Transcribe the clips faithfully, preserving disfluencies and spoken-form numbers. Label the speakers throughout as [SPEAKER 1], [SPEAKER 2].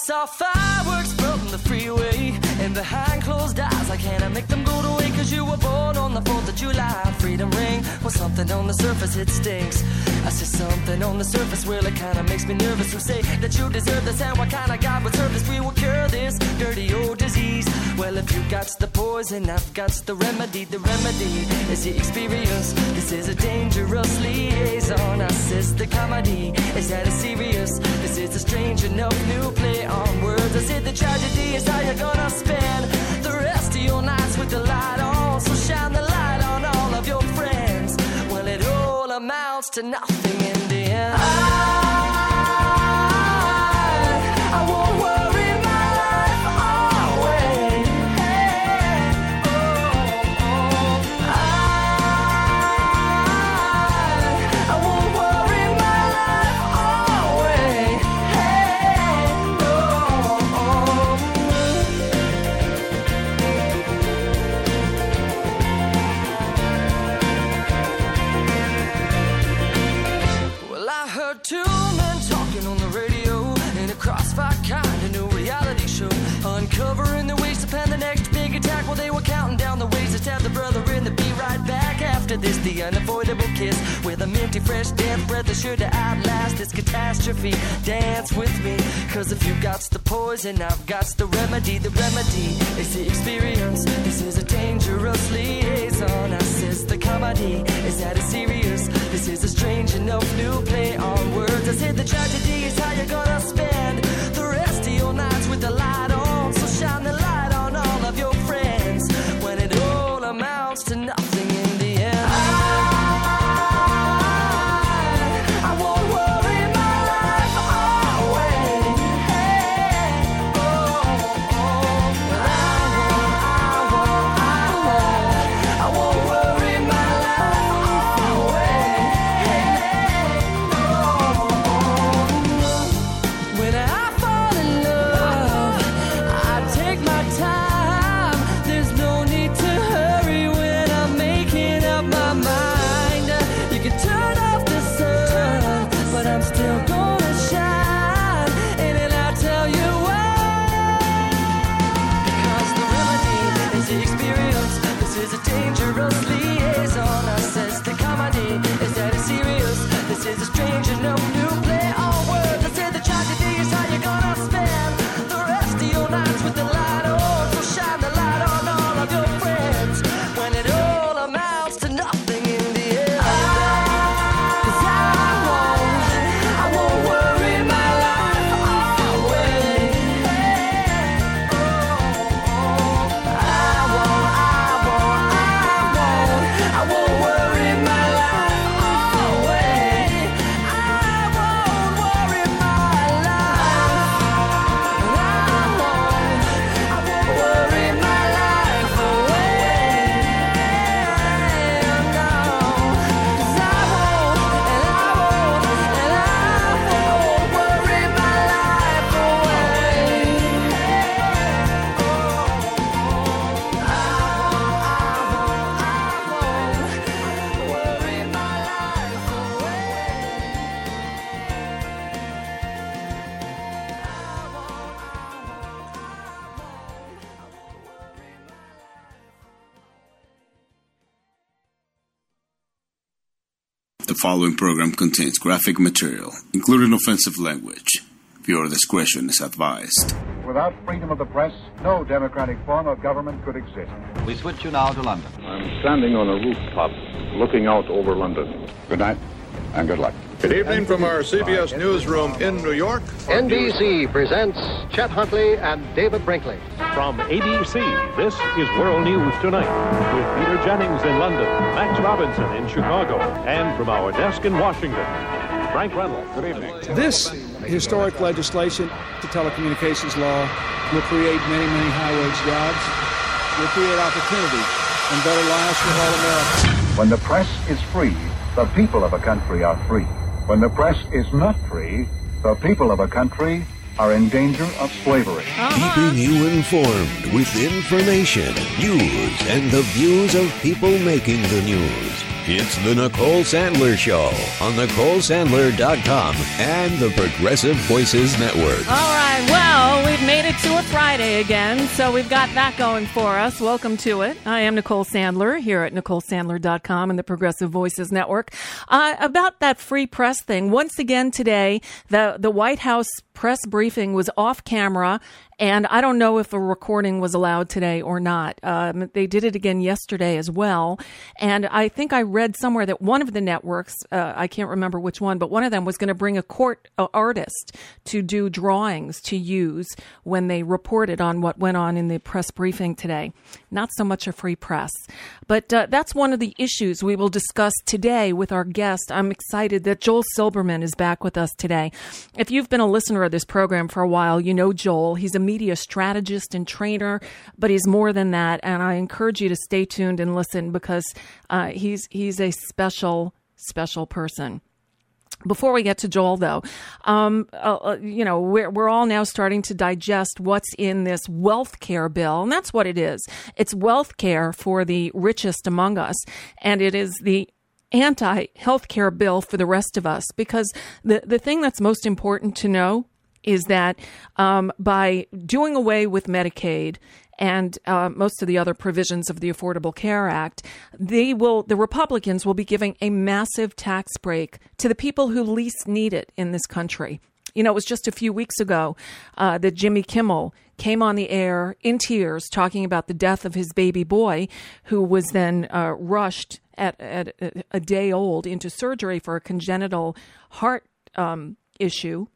[SPEAKER 1] saw fireworks from the freeway, and behind closed eyes I can't make them go away. Cause you were born on the fourth of July. Freedom ring, well something on the surface it stinks. I see something on the surface, well it kinda makes me nervous. Who say that you deserve this, and what kind of God would serve this? We will cure this dirty old disease. Well if you got the poison, I've got the remedy. The remedy is the experience. This is a dangerous liaison. I says the comedy, is that a serious? This is a strange enough new play on words. I said the tragedy is how you're gonna spend the rest of your nights with the light on. So shine the light on all of your friends. Well it all amounts to nothing in the end. I, I won't worry my life away. Hey, oh, oh. I, I won't worry my life away. Hey, oh, oh. Well, I heard two men talking on the radio in a crossfire kind of new reality show, uncovering the ways to plan the next big attack. Well, they were counting down the ways to stab the brother in the be right back after this. The unavoidable kiss with a minty fresh death breath is sure to outlast this catastrophe. Dance with me, cause if you got the poison, I've got the remedy. The remedy is the experience. This is a dangerous liaison. I says the comedy, is that a serious? This is a strange enough new play on words. I said the tragedy is how you're gonna spend the rest of your nights with the light on. So shine the light on all of your friends when it all amounts to nothing in the end. I, I won't worry my life away. Hey, oh, oh. I won't, I won't, I won't, I won't worry my life away. Hey, oh, oh. When I fall in love, I take my time. There's no need to hurry when I'm making up my mind. You can turn off the sun, but I'm still gonna shine. And then I'll tell you why. Because the remedy is the experience. This is a dangerous liaison. I says the comedy, is that a serious? This is a strange enough new play on words. I said the tragedy is how you're gonna spend the rest of your nights with the light on. So shine the light on all of your friends when it all amounts to nothing in the end. Cause I won't, I won't worry my life away. Hey, oh, oh. I won't, I won't, I won't, I won't worry my life away. I won't worry my life. I won't, I won't worry my life away. No, 'cause I won't, and I won't, and I won't worry my life away. Oh, I won't, I won't, I won't worry my life away.
[SPEAKER 2] The following program contains graphic material, including offensive language. Viewer discretion is advised.
[SPEAKER 3] Without freedom of the press, no democratic form of government could exist.
[SPEAKER 4] We switch you now to London.
[SPEAKER 5] I'm standing on a rooftop looking out over London. Good night and good luck.
[SPEAKER 6] Good evening from our C B S newsroom in New York.
[SPEAKER 7] N B C presents Chet Huntley and David Brinkley.
[SPEAKER 8] From A B C, this is World News Tonight with Peter Jennings in London, Max Robinson in Chicago, and from our desk in Washington, Frank Reynolds.
[SPEAKER 5] Good evening.
[SPEAKER 9] This historic legislation, the telecommunications law, will create many, many high-wage jobs, will create opportunity and better lives for all Americans.
[SPEAKER 3] When the press is free, the people of a country are free. When the press is not free, the people of a country are in danger of slavery.
[SPEAKER 10] Keeping you informed with information, news, and the views of people making the news. It's the Nicole Sandler Show on Nicole Sandler dot com and the Progressive Voices Network.
[SPEAKER 11] All right,
[SPEAKER 4] right, well, we've made it to a Friday again, so we've got that going for us. Welcome to it. I am Nicole Sandler here at Nicole Sandler dot com and the Progressive Voices Network. Uh, about that free press thing, once again today, the, the White House press briefing was off camera, and I don't know if a recording was allowed today or not. Um, they did it again yesterday as well. And I think I read somewhere that one of the networks, uh, I can't remember which one, but one of them was going to bring a court uh, artist to do drawings to use when they reported on what went on in the press briefing today. Not so much a free press. But uh, that's one of the issues we will discuss today with our guest. I'm excited that Joel Silberman is back with us today. If you've been a listener of this program for a while, you know Joel. He's a media strategist and trainer, but he's more than that. And I encourage you to stay tuned and listen because uh, he's he's a special, special person. Before we get to Joel, though, um, uh, you know, we're, we're all now starting to digest what's in this wealth care bill. And that's what it is. It's wealth care for the richest among us. And it is the anti-health care bill for the rest of us. Because the, the thing that's most important to know is that um, by doing away with Medicaid and uh, most of the other provisions of the Affordable Care Act, they will, the Republicans will be giving a massive tax break to the people who least need it in this country. You know, it was just a few weeks ago uh, that Jimmy Kimmel came on the air in tears talking about the death of his baby boy, who was then uh, rushed at, at a day old into surgery for a congenital heart um, issue.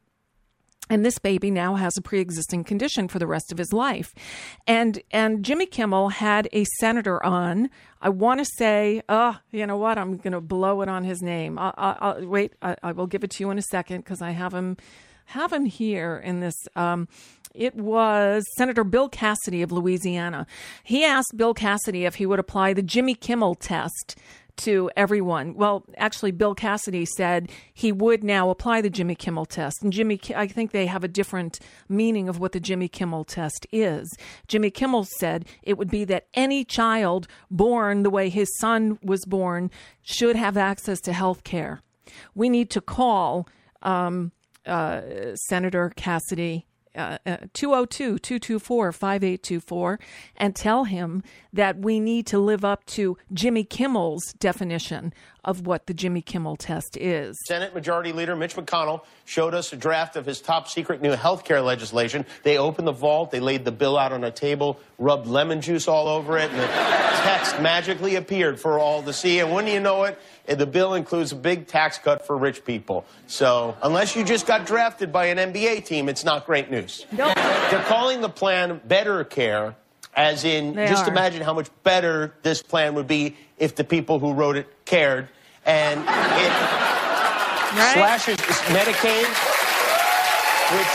[SPEAKER 4] And this baby now has a pre-existing condition for the rest of his life. And and Jimmy Kimmel had a senator on. I want to say, oh, you know what? I'm going to blow it on his name. I'll, I'll, wait, I, I will give it to you in a second because I have him have him here in this. Um, it was Senator Bill Cassidy of Louisiana. He asked Bill Cassidy if he would apply the Jimmy Kimmel test to everyone. Well, actually, Bill Cassidy said he would now apply the Jimmy Kimmel test. And Jimmy, I think they have a different meaning of what the Jimmy Kimmel test is. Jimmy Kimmel said it would be that any child born the way his son was born should have access to health care. We need to call um, uh, Senator Cassidy Uh, uh, two oh two, two two four, five eight two four and tell him that we need to live up to Jimmy Kimmel's definition of what the Jimmy Kimmel test is.
[SPEAKER 11] Senate Majority Leader Mitch McConnell showed us a draft of his top secret new health care legislation. They opened the vault, they laid the bill out on a table, rubbed lemon juice all over it, and the text magically appeared for all to see. And wouldn't you know it, the bill includes a big tax cut for rich people. So unless you just got drafted by an N B A team, it's not great news.
[SPEAKER 4] Nope.
[SPEAKER 11] They're calling the plan Better Care, as in
[SPEAKER 4] They
[SPEAKER 11] just
[SPEAKER 4] are.
[SPEAKER 11] imagine how much better this plan would be if the people who wrote it cared. And it
[SPEAKER 4] Right?
[SPEAKER 11] slashes Medicaid, which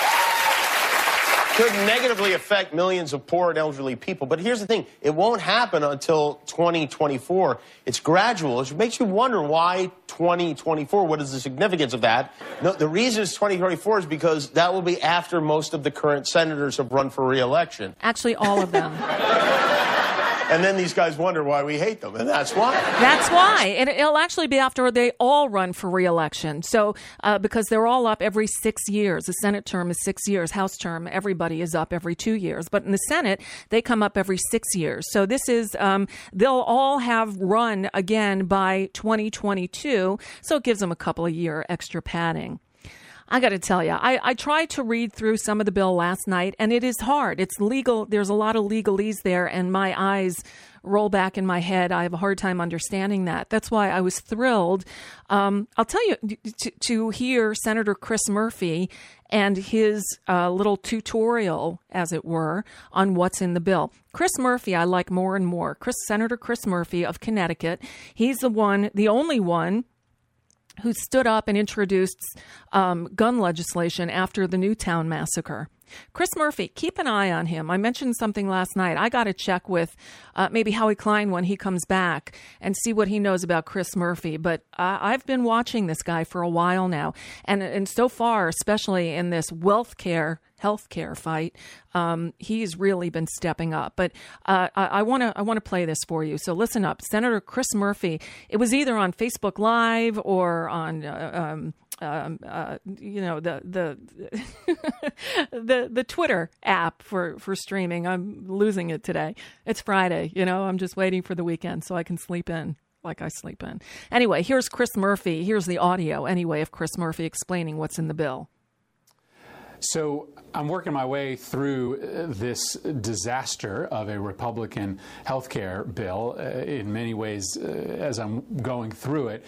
[SPEAKER 11] could negatively affect millions of poor and elderly people. But here's the thing. It won't happen until twenty twenty-four. It's gradual. It makes you wonder why twenty twenty-four. What is the significance of that? No, the reason it's twenty twenty-four is because that will be after most of the current senators have run for re-election.
[SPEAKER 4] Actually, all of them.
[SPEAKER 11] And then these guys wonder why we hate them, and that's why.
[SPEAKER 4] That's why. And it'll actually be after they all run for re-election. So, uh, because they're all up every six years. The Senate term is six years. House term, everybody is up every two years. But in the Senate, they come up every six years. So this is, um, they'll all have run again by twenty twenty-two. So it gives them a couple of year extra padding. I got to tell you, I, I tried to read through some of the bill last night, and it is hard. It's legal. There's a lot of legalese there, and my eyes roll back in my head. I have a hard time understanding that. That's why I was thrilled. Um, I'll tell you, to, to hear Senator Chris Murphy and his uh, little tutorial, as it were, on what's in the bill. Chris Murphy, I like more and more. Chris, Senator Chris Murphy of Connecticut. He's the one, the only one, who stood up and introduced um, gun legislation after the Newtown massacre. Chris Murphy, keep an eye on him. I mentioned something last night. I got to check with uh, maybe Howie Klein when he comes back and see what he knows about Chris Murphy. But uh, I've been watching this guy for a while now. And, and so far, especially in this wealth care, health care fight, um, he's really been stepping up. But uh, I want to I want to play this for you. So listen up. Senator Chris Murphy, it was either on Facebook Live or on uh, um, um, uh, you know, the the the the Twitter app for, for streaming. I'm losing it today. It's Friday, you know. I'm just waiting for the weekend so I can sleep in like I sleep in. Anyway, here's Chris Murphy. Here's the audio, anyway, of Chris Murphy explaining what's in the bill.
[SPEAKER 12] So I'm working my way through this disaster of a Republican health care bill. Uh, in many ways, uh, as I'm going through it,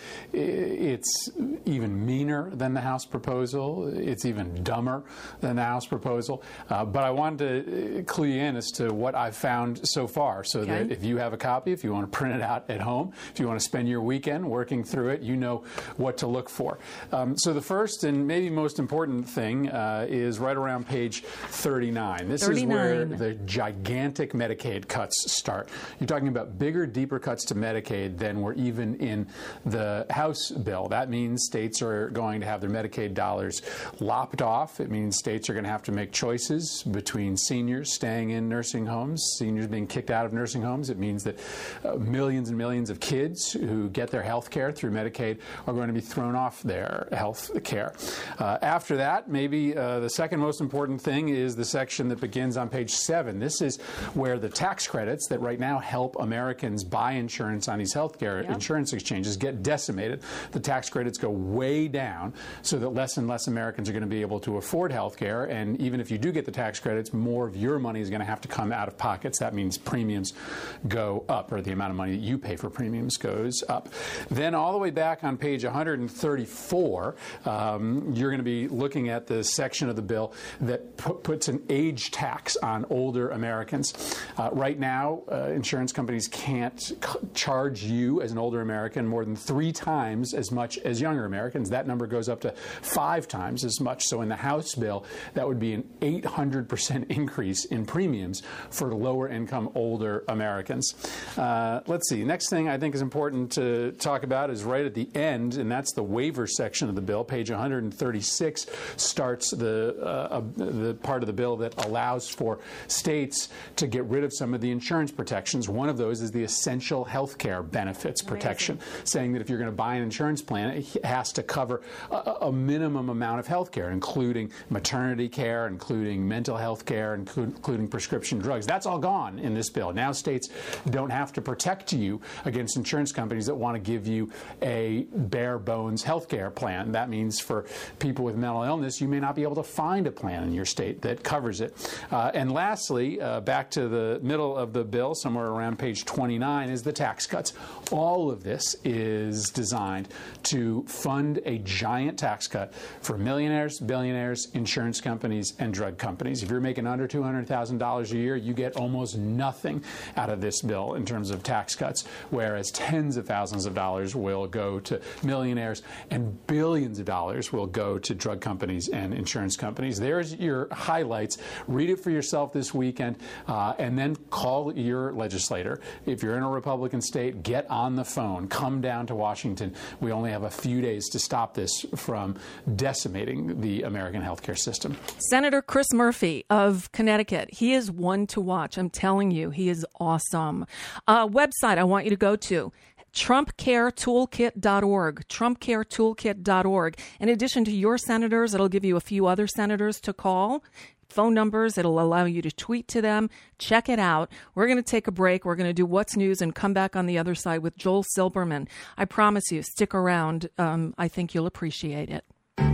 [SPEAKER 12] it's even meaner than the House proposal. It's even dumber than the House proposal. Uh, but I wanted to clue you in as to what I've found so far, so okay. that if you have a copy, if you want to print it out at home, if you want to spend your weekend working through it, you know what to look for. Um, so the first and maybe most important thing uh, is is right around page thirty-nine. This thirty-nine. Is where the gigantic Medicaid cuts start. You're talking about bigger, deeper cuts to Medicaid than were even in the House bill. That means states are going to have their Medicaid dollars lopped off. It means states are going to have to make choices between seniors staying in nursing homes, seniors being kicked out of nursing homes. It means that uh, millions and millions of kids who get their health care through Medicaid are going to be thrown off their health care. Uh, after that, maybe uh, the second most important thing is the section that begins on page seven. This is where the tax credits that right now help Americans buy insurance on these health care yep. insurance exchanges get decimated. The tax credits go way down so that less and less Americans are going to be able to afford health care. And even if you do get the tax credits, more of your money is going to have to come out of pockets. That means premiums go up, or the amount of money that you pay for premiums goes up. Then all the way back on page one hundred thirty-four, um, you're going to be looking at the section of the bill that put, puts an age tax on older Americans. Uh, right now, uh, insurance companies can't c- charge you as an older American more than three times as much as younger Americans. That number goes up to five times as much. So in the House bill, that would be an eight hundred percent increase in premiums for lower income older Americans. Uh, let's see. Next thing I think is important to talk about is right at the end, and that's the waiver section of the bill. Page one hundred thirty-six starts the uh, the part of the bill that allows for states to get rid of some of the insurance protections. One of those is the essential health care benefits protection, Amazing. saying that if you're going to buy an insurance plan, it has to cover a, a minimum amount of health care, including maternity care, including mental health care, including, including prescription drugs. That's all gone in this bill. Now states don't have to protect you against insurance companies that want to give you a bare bones health care plan. That means for people with mental illness, you may not be able to find a plan in your state that covers it. Uh, and lastly, uh, back to the middle of the bill, somewhere around page twenty-nine, is the tax cuts. All of this is designed to fund a giant tax cut for millionaires, billionaires, insurance companies, and drug companies. If you're making under two hundred thousand dollars a year, you get almost nothing out of this bill in terms of tax cuts, whereas tens of thousands of dollars will go to millionaires and billions of dollars will go to drug companies and insurance companies. There's your highlights. Read it for yourself this weekend, uh, and then call your legislator. If you're in a Republican state, get on the phone. Come down to Washington. We only have a few days to stop this from decimating the American healthcare system.
[SPEAKER 4] Senator Chris Murphy of Connecticut. He is one to watch. I'm telling you, he is awesome. Uh, website I want you to go to. Trump Care Toolkit dot org, Trump Care Toolkit dot org. In addition to your senators, it'll give you a few other senators to call, phone numbers. It'll allow you to tweet to them. Check it out. We're going to take a break. We're going to do What's News and come back on the other side with Joel Silberman. I promise you, stick around. Um, I think you'll appreciate it.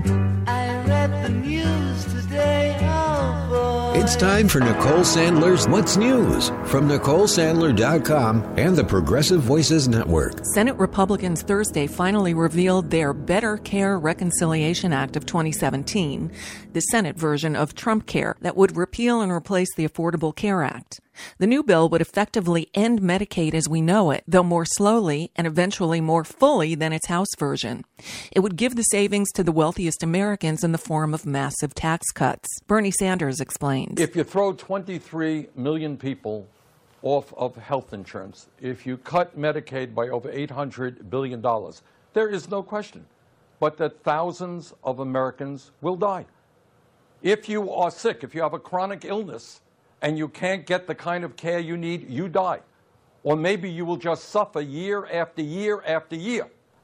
[SPEAKER 1] I read the news today. Oh, boy.
[SPEAKER 10] It's time for Nicole Sandler's What's News from Nicole Sandler dot com and the Progressive Voices Network.
[SPEAKER 4] Senate Republicans Thursday finally revealed their Better Care Reconciliation Act of twenty seventeen, the Senate version of Trump Care that would repeal and replace the Affordable Care Act. The new bill would effectively end Medicaid as we know it, though more slowly and eventually more fully than its House version. It would give the savings to the wealthiest Americans in the form of massive tax cuts. Bernie Sanders explains.
[SPEAKER 13] If you throw twenty-three million people off of health insurance, if you cut Medicaid by over eight hundred billion dollars, there is no question but that thousands of Americans will die. If you are sick, if you have a chronic illness, and you can't get the kind of care you need, you die. Or maybe you will just suffer year after year after year.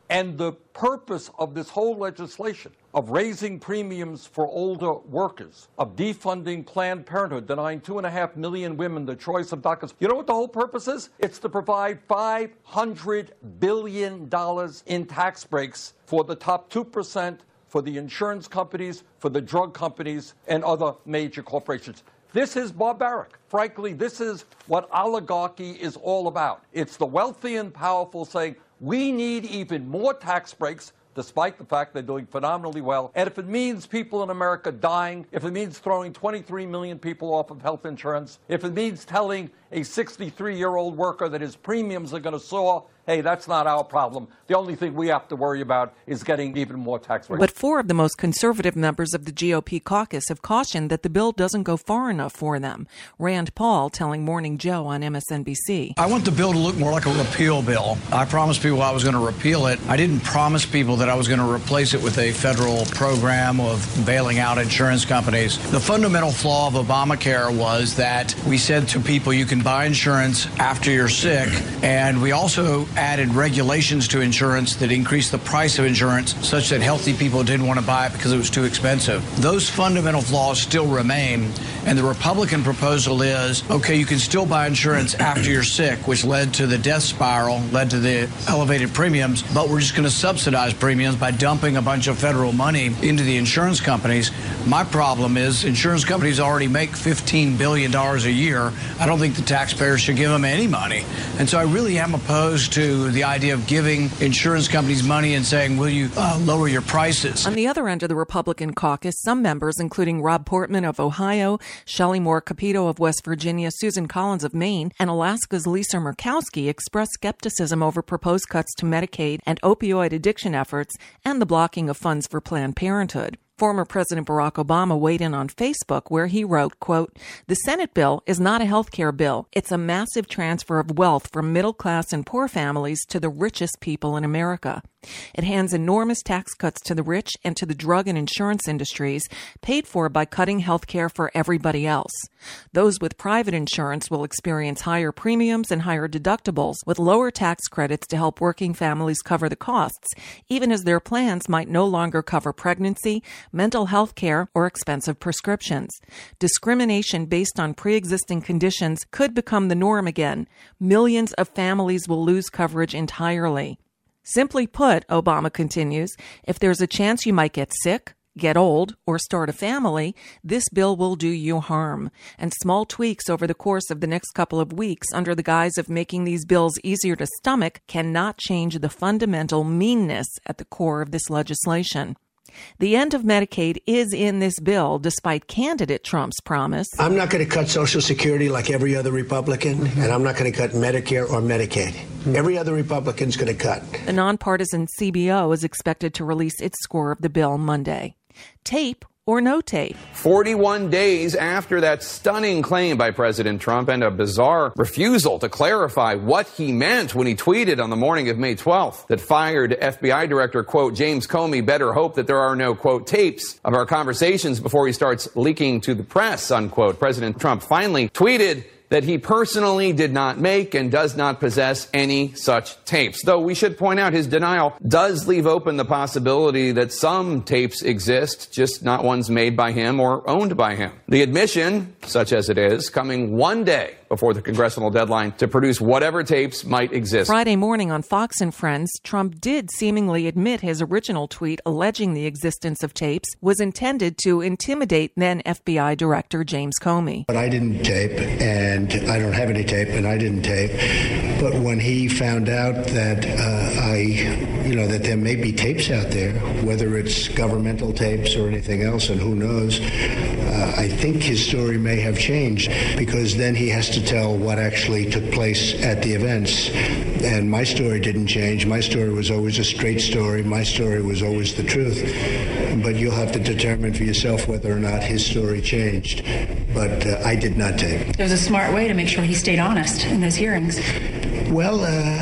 [SPEAKER 13] And the purpose of this whole legislation, of raising premiums for older workers, of defunding Planned Parenthood, denying two and a half million women the choice of doctors, you know what the whole purpose is? It's to provide five hundred billion dollars in tax breaks for the top two percent, for the insurance companies, for the drug companies, and other major corporations. This is barbaric. Frankly, this is what oligarchy is all about. It's the wealthy and powerful saying, we need even more tax breaks, despite the fact they're doing phenomenally well. And if it means people in America dying, if it means throwing twenty-three million people off of health insurance, if it means telling a sixty-three-year-old worker that his premiums are going to soar, hey, that's not our problem. The only thing we have to worry about is getting even more tax breaks.
[SPEAKER 4] But four of the most conservative members of the G O P caucus have cautioned that the bill doesn't go far enough for them. Rand Paul telling Morning Joe on M S N B C.
[SPEAKER 14] I want the bill to look more like a repeal bill. I promised people I was going to repeal it. I didn't promise people that I was going to replace it with a federal program of bailing out insurance companies. The fundamental flaw of Obamacare was that we said to people you can buy insurance after you're sick, and we also added regulations to insurance that increased the price of insurance such that healthy people didn't want to buy it because it was too expensive. Those fundamental flaws still remain, and the Republican proposal is, okay, you can still buy insurance after you're sick, which led to the death spiral, led to the elevated premiums, but we're just going to subsidize premiums by dumping a bunch of federal money into the insurance companies. My problem is insurance companies already make fifteen billion dollars a year. I don't think the taxpayers should give them any money. And so I really am opposed to the idea of giving insurance companies money and saying, will you uh, lower your prices?
[SPEAKER 4] On the other end of the Republican caucus, some members, including Rob Portman of Ohio, Shelley Moore Capito of West Virginia, Susan Collins of Maine, and Alaska's Lisa Murkowski, expressed skepticism over proposed cuts to Medicaid and opioid addiction efforts and the blocking of funds for Planned Parenthood. Former President Barack Obama weighed in on Facebook where he wrote, quote, "The Senate bill is not a health care bill. It's a massive transfer of wealth from middle-class and poor families to the richest people in America. It hands enormous tax cuts to the rich and to the drug and insurance industries, paid for by cutting health care for everybody else. Those with private insurance will experience higher premiums and higher deductibles, with lower tax credits to help working families cover the costs, even as their plans might no longer cover pregnancy, mental health care, or expensive prescriptions. Discrimination based on pre-existing conditions could become the norm again. Millions of families will lose coverage entirely. Simply put," Obama continues, "if there's a chance you might get sick, get old, or start a family, this bill will do you harm. And small tweaks over the course of the next couple of weeks under the guise of making these bills easier to stomach cannot change the fundamental meanness at the core of this legislation." The end of Medicaid is in this bill, despite candidate Trump's promise.
[SPEAKER 15] I'm not going to cut Social Security like every other Republican, mm-hmm. and I'm not going to cut Medicare or Medicaid. Mm-hmm. Every other Republican's going to cut.
[SPEAKER 4] The nonpartisan C B O is expected to release its score of the bill Monday. Tape or no tape.
[SPEAKER 16] forty-one days after that stunning claim by President Trump and a bizarre refusal to clarify what he meant when he tweeted on the morning of May twelfth that fired F B I Director, quote, James Comey better hope that there are no, quote, tapes of our conversations before he starts leaking to the press, unquote. President Trump finally tweeted that he personally did not make and does not possess any such tapes. Though we should point out his denial does leave open the possibility that some tapes exist, just not ones made by him or owned by him. The admission, such as it is, coming one day before the congressional deadline to produce whatever tapes might exist.
[SPEAKER 4] Friday morning on Fox and Friends, Trump did seemingly admit his original tweet alleging the existence of tapes was intended to intimidate then F B I Director James Comey.
[SPEAKER 15] But I didn't tape, and I don't have any tape, and I didn't tape. But when he found out that uh, I, you know, that there may be tapes out there, whether it's governmental tapes or anything else, and who knows, uh, I think his story may have changed, because then he has to tell what actually took place at the events. And my story didn't change. My story was always a straight story. My story was always the truth. But you'll have to determine for yourself whether or not his story changed. But uh, I did not tape.
[SPEAKER 17] It was a smart way to make sure he stayed honest in those hearings.
[SPEAKER 15] Well,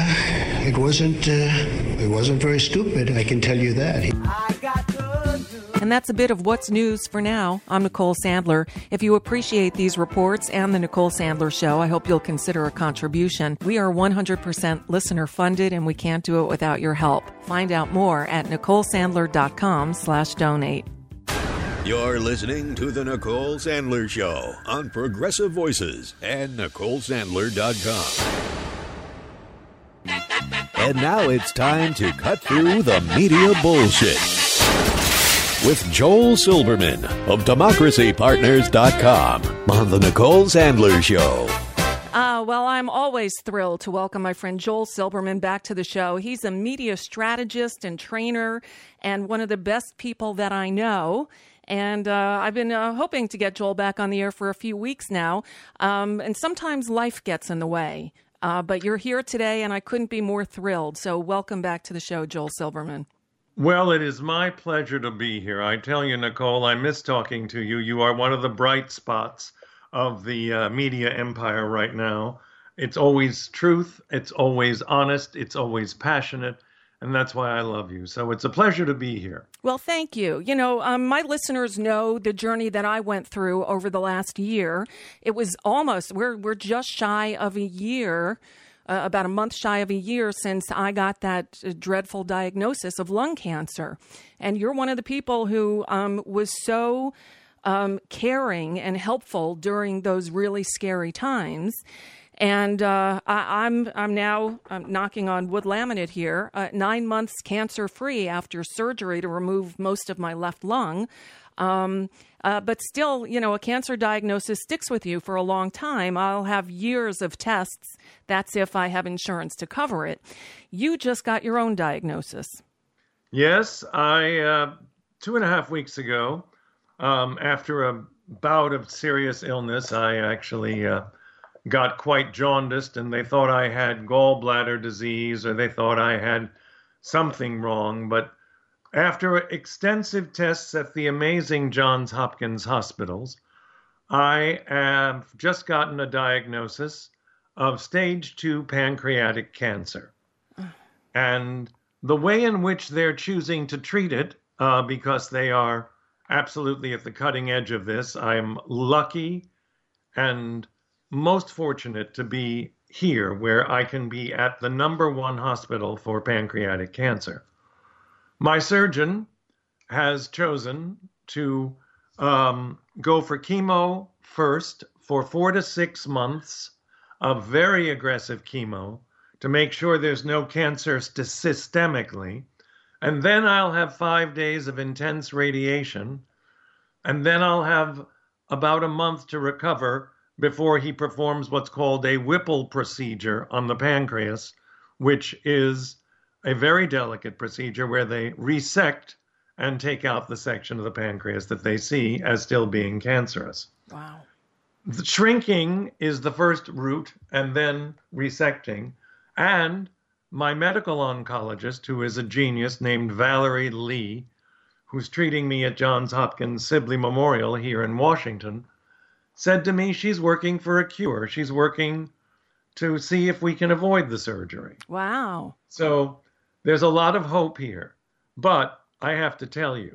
[SPEAKER 15] uh, it wasn't. Uh, it wasn't very stupid. I can tell you that.
[SPEAKER 1] I got good news.
[SPEAKER 4] And that's a bit of what's news for now. I'm Nicole Sandler. If you appreciate these reports and the Nicole Sandler Show, I hope you'll consider a contribution. We are one hundred percent listener funded, and we can't do it without your help. Find out more at NicoleSandler.com slash donate.
[SPEAKER 10] You're listening to The Nicole Sandler Show on Progressive Voices and Nicole Sandler dot com. And now it's time to cut through the media bullshit with Joel Silberman of Democracy Partners dot com on The Nicole Sandler Show.
[SPEAKER 4] Uh, well, I'm always thrilled to welcome my friend Joel Silberman back to the show. He's a media strategist and trainer and one of the best people that I know. And uh, I've been uh, hoping to get Joel back on the air for a few weeks now. Um, and sometimes life gets in the way. Uh, but you're here today, and I couldn't be more thrilled. So welcome back to the show, Joel Silberman.
[SPEAKER 18] Well, it is my pleasure to be here. I tell you, Nicole, I miss talking to you. You are one of the bright spots of the uh, media empire right now. It's always truth. It's always honest. It's always passionate. And that's why I love you. So it's a pleasure to be here.
[SPEAKER 4] Well, thank you. You know, um, my listeners know the journey that I went through over the last year. It was almost, we're we're just shy of a year, uh, about a month shy of a year since I got that uh, dreadful diagnosis of lung cancer. And you're one of the people who um, was so um, caring and helpful during those really scary times. And uh, I, I'm I'm now I'm knocking on wood laminate here, uh, nine months cancer-free after surgery to remove most of my left lung. Um, uh, but still, you know, a cancer diagnosis sticks with you for a long time. I'll have years of tests. That's if I have insurance to cover it. You just got your own diagnosis.
[SPEAKER 18] Yes, I uh, two and a half weeks ago, um, after a bout of serious illness, I actually... Uh, got quite jaundiced, and they thought I had gallbladder disease, or they thought I had something wrong. But after extensive tests at the amazing Johns Hopkins hospitals, I have just gotten a diagnosis of stage two pancreatic cancer. And the way in which they're choosing to treat it, uh, because they are absolutely at the cutting edge of this, I'm lucky and most fortunate to be here where I can be at the number one hospital for pancreatic cancer. My surgeon has chosen to um, go for chemo first for four to six months of very aggressive chemo to make sure there's no cancer st- systemically. And then I'll have five days of intense radiation. And then I'll have about a month to recover before he performs what's called a Whipple procedure on the pancreas, which is a very delicate procedure where they resect and take out the section of the pancreas that they see as still being cancerous.
[SPEAKER 4] Wow.
[SPEAKER 18] The shrinking is the first route, and then resecting. And my medical oncologist, who is a genius named Valerie Lee, who's treating me at Johns Hopkins Sibley Memorial here in Washington, said to me she's working for a cure. She's working to see if we can avoid the surgery.
[SPEAKER 4] Wow.
[SPEAKER 18] So there's a lot of hope here. But I have to tell you,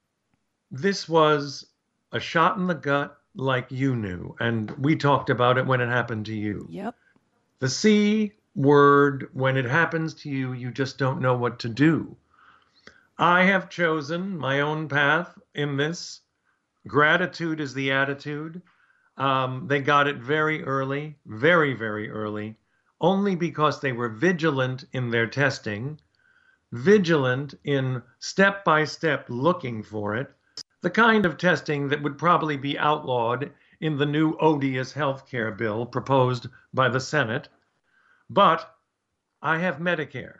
[SPEAKER 18] this was a shot in the gut like you knew. And we talked about it when it happened to you.
[SPEAKER 4] Yep.
[SPEAKER 18] The C word, when it happens to you, you just don't know what to do. I have chosen my own path in this. Gratitude is the attitude. Um, they got it very early, very, very early, only because they were vigilant in their testing, vigilant in step-by-step looking for it, the kind of testing that would probably be outlawed in the new odious health care bill proposed by the Senate. But I have Medicare,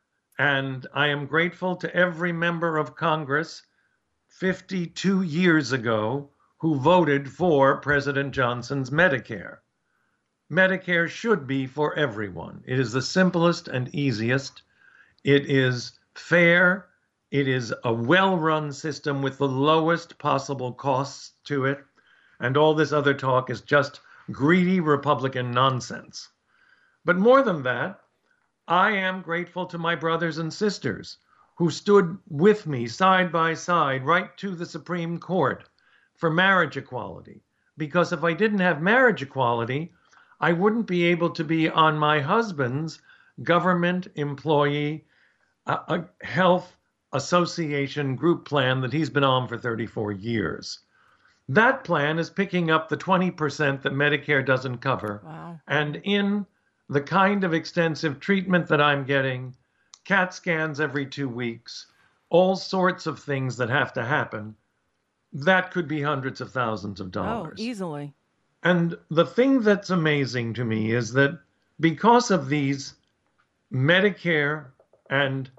[SPEAKER 18] and I am grateful to every member of Congress fifty-two years ago who voted for President Johnson's Medicare. Medicare should be for everyone. It is the simplest and easiest. It is fair. It is a well-run system with the lowest possible costs to it. And all this other talk is just greedy Republican nonsense. But more than that, I am grateful to my brothers and sisters who stood with me side by side right to the Supreme Court for marriage equality. Because if I didn't have marriage equality, I wouldn't be able to be on my husband's government employee uh, uh, health association group plan that he's been on for thirty-four years. That plan is picking up the twenty percent that Medicare doesn't cover.
[SPEAKER 4] Wow.
[SPEAKER 18] And in the kind of extensive treatment that I'm getting, CAT scans every two weeks, all sorts of things that have to happen, that could be hundreds of thousands of dollars.
[SPEAKER 4] Oh, easily.
[SPEAKER 18] And the thing that's amazing to me is that because of these Medicare and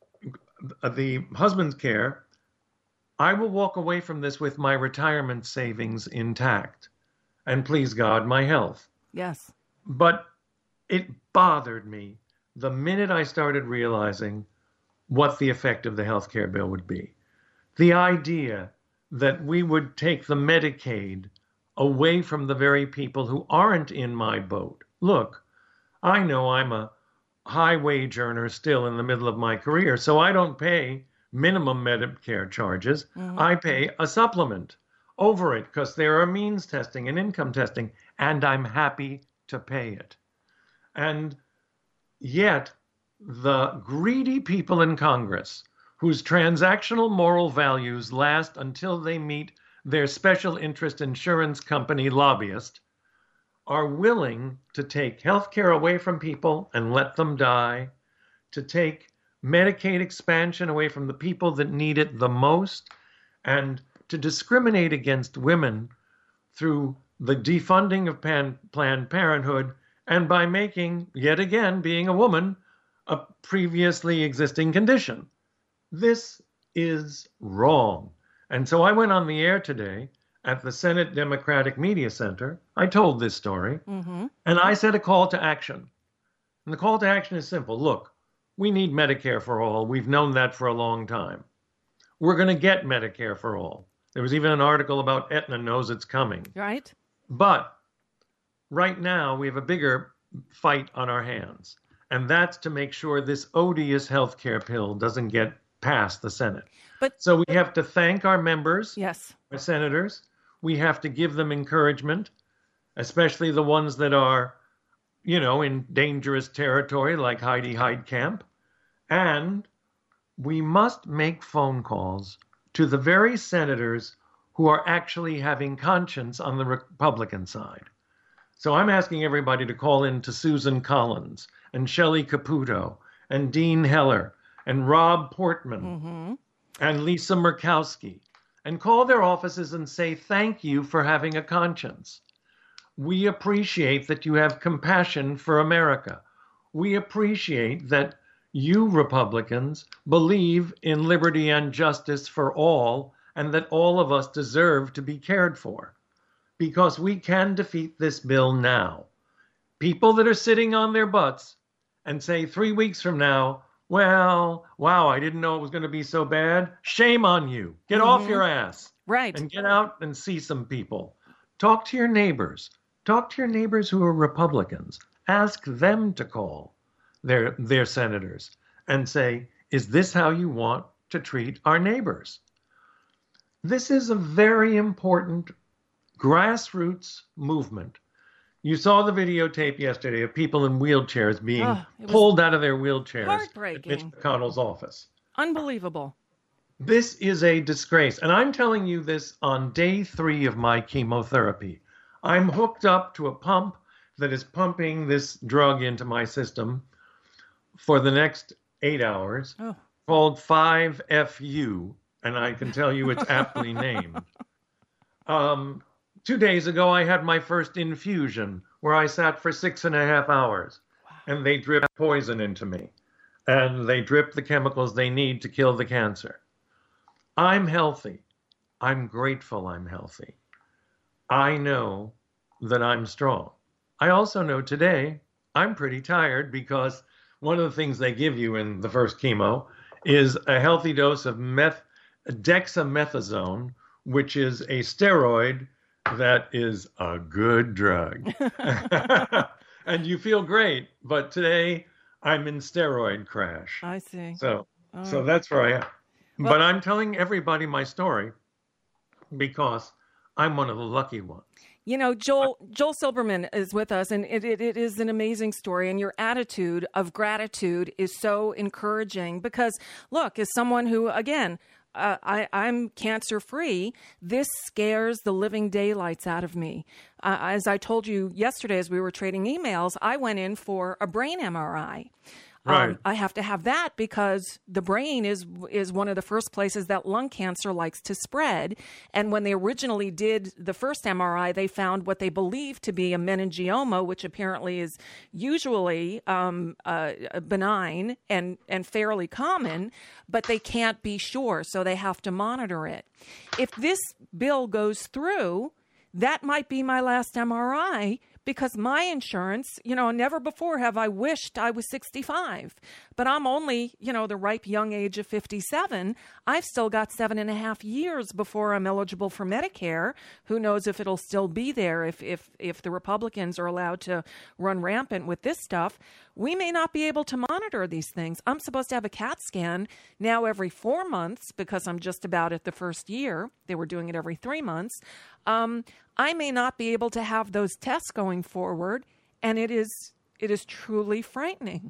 [SPEAKER 18] the husband's care, I will walk away from this with my retirement savings intact. And please God, my health.
[SPEAKER 4] Yes.
[SPEAKER 18] But it bothered me the minute I started realizing what the effect of the health care bill would be. The idea that we would take the Medicaid away from the very people who aren't in my boat. Look, I know I'm a high wage earner still in the middle of my career, so I don't pay minimum Medicare charges.
[SPEAKER 4] Mm-hmm.
[SPEAKER 18] I pay a supplement over it because there are means testing and income testing, and I'm happy to pay it. And yet, the greedy people in Congress, whose transactional moral values last until they meet their special interest insurance company lobbyist, are willing to take health care away from people and let them die, to take Medicaid expansion away from the people that need it the most, and to discriminate against women through the defunding of Pan- Planned Parenthood, and by making, yet again, being a woman, a previously existing condition. This is wrong. And so I went on the air today at the Senate Democratic Media Center. I told this story,
[SPEAKER 4] Mm-hmm.
[SPEAKER 18] and I said a call to action. And the call to action is simple. Look, we need Medicare for all. We've known that for a long time. We're going to get Medicare for all. There was even an article about Aetna knows it's coming.
[SPEAKER 4] Right.
[SPEAKER 18] But right now, we have a bigger fight on our hands, and that's to make sure this odious health care pill doesn't get past the Senate.
[SPEAKER 4] But
[SPEAKER 18] so we have to thank our members,
[SPEAKER 4] yes,
[SPEAKER 18] our senators. We have to give them encouragement, especially the ones that are, you know, in dangerous territory like Heidi Heitkamp. And we must make phone calls to the very senators who are actually having conscience on the Republican side. So I'm asking everybody to call in to Susan Collins and Shelley Caputo and Dean Heller and Rob Portman
[SPEAKER 4] Mm-hmm.
[SPEAKER 18] and Lisa Murkowski, and call their offices and say thank you for having a conscience. We appreciate that you have compassion for America. We appreciate that you Republicans believe in liberty and justice for all, and that all of us deserve to be cared for. Because we can defeat this bill now. People that are sitting on their butts and say three weeks from now, well, wow, I didn't know it was going to be so bad. Shame on you. Get
[SPEAKER 4] Mm-hmm.
[SPEAKER 18] off your ass.
[SPEAKER 4] Right.
[SPEAKER 18] And get out and see some people. Talk to your neighbors. Talk to your neighbors who are Republicans. Ask them to call their, their senators and say, is this how you want to treat our neighbors? This is a very important grassroots movement. You saw the videotape yesterday of people in wheelchairs being
[SPEAKER 4] Oh, it was
[SPEAKER 18] pulled out of their wheelchairs
[SPEAKER 4] heartbreaking.
[SPEAKER 18] at Mitch McConnell's office.
[SPEAKER 4] Unbelievable.
[SPEAKER 18] This is a disgrace. And I'm telling you this on day three of my chemotherapy. I'm hooked up to a pump that is pumping this drug into my system for the next eight hours,
[SPEAKER 4] Oh.
[SPEAKER 18] called five F U, and I can tell you it's aptly named. Um, two days ago, I had my first infusion where I sat for six and a half hours, and they dripped poison into me, and they drip the chemicals they need to kill the cancer. I'm healthy. I'm grateful I'm healthy. I know that I'm strong. I also know today I'm pretty tired because one of the things they give you in the first chemo is a healthy dose of meth, dexamethasone, which is a steroid that is a good drug. And you feel great, but today I'm in steroid crash.
[SPEAKER 4] I see.
[SPEAKER 18] So
[SPEAKER 4] Oh.
[SPEAKER 18] So that's where I am.
[SPEAKER 4] Well-
[SPEAKER 18] but I'm telling everybody my story because I'm one of the lucky ones.
[SPEAKER 4] You know, Joel Joel Silberman is with us, and it, it, it is an amazing story. And your attitude of gratitude is so encouraging because, look, as someone who, again, uh, I, I'm cancer-free, this scares the living daylights out of me. Uh, as I told you yesterday as we were trading emails, I went in for a brain M R I.
[SPEAKER 18] Right.
[SPEAKER 4] Um, I have to have that because the brain is is one of the first places that lung cancer likes to spread. And when they originally did the first M R I, they found what they believed to be a meningioma, which apparently is usually um, uh, benign and, and fairly common, but they can't be sure, so they have to monitor it. If this bill goes through, that might be my last M R I. Because my insurance, you know, never before have I wished I was sixty-five. But I'm only, you know, the ripe young age of fifty-seven. I've still got seven and a half years before I'm eligible for Medicare. Who knows if it'll still be there if, if, if the Republicans are allowed to run rampant with this stuff. We may not be able to monitor these things. I'm supposed to have a CAT scan now every four months because I'm just about at the first year. They were doing it every three months. Um, I may not be able to have those tests going forward, and it is it is truly frightening.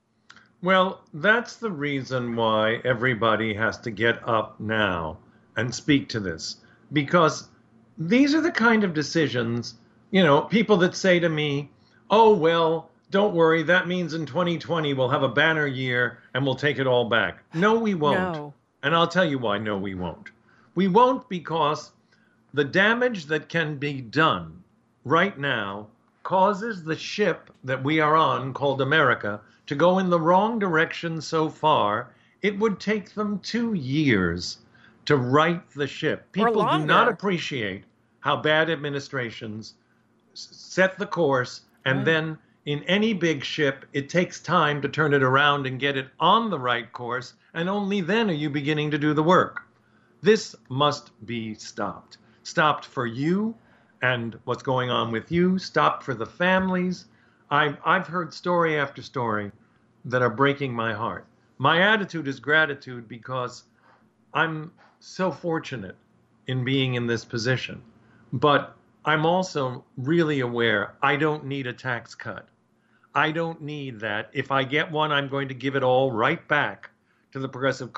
[SPEAKER 18] Well, that's the reason why everybody has to get up now and speak to this, because these are the kind of decisions, you know, people that say to me, oh, well, don't worry, that means in twenty twenty we'll have a banner year and we'll take it all back. No, we won't.
[SPEAKER 4] No.
[SPEAKER 18] And I'll tell you why no, we won't. We won't because the damage that can be done right now causes the ship that we are on, called America, to go in the wrong direction so far, it would take them two years to right the ship. People do not appreciate how bad administrations set the course, and
[SPEAKER 4] Mm.
[SPEAKER 18] then in any big ship, it takes time to turn it around and get it on the right course, and only then are you beginning to do the work. This must be stopped. Stopped for you and what's going on with you, stopped for the families. I've, I've heard story after story that are breaking my heart. My attitude is gratitude because I'm so fortunate in being in this position. But I'm also really aware I don't need a tax cut. I don't need that. If I get one, I'm going to give it all right back to the progressive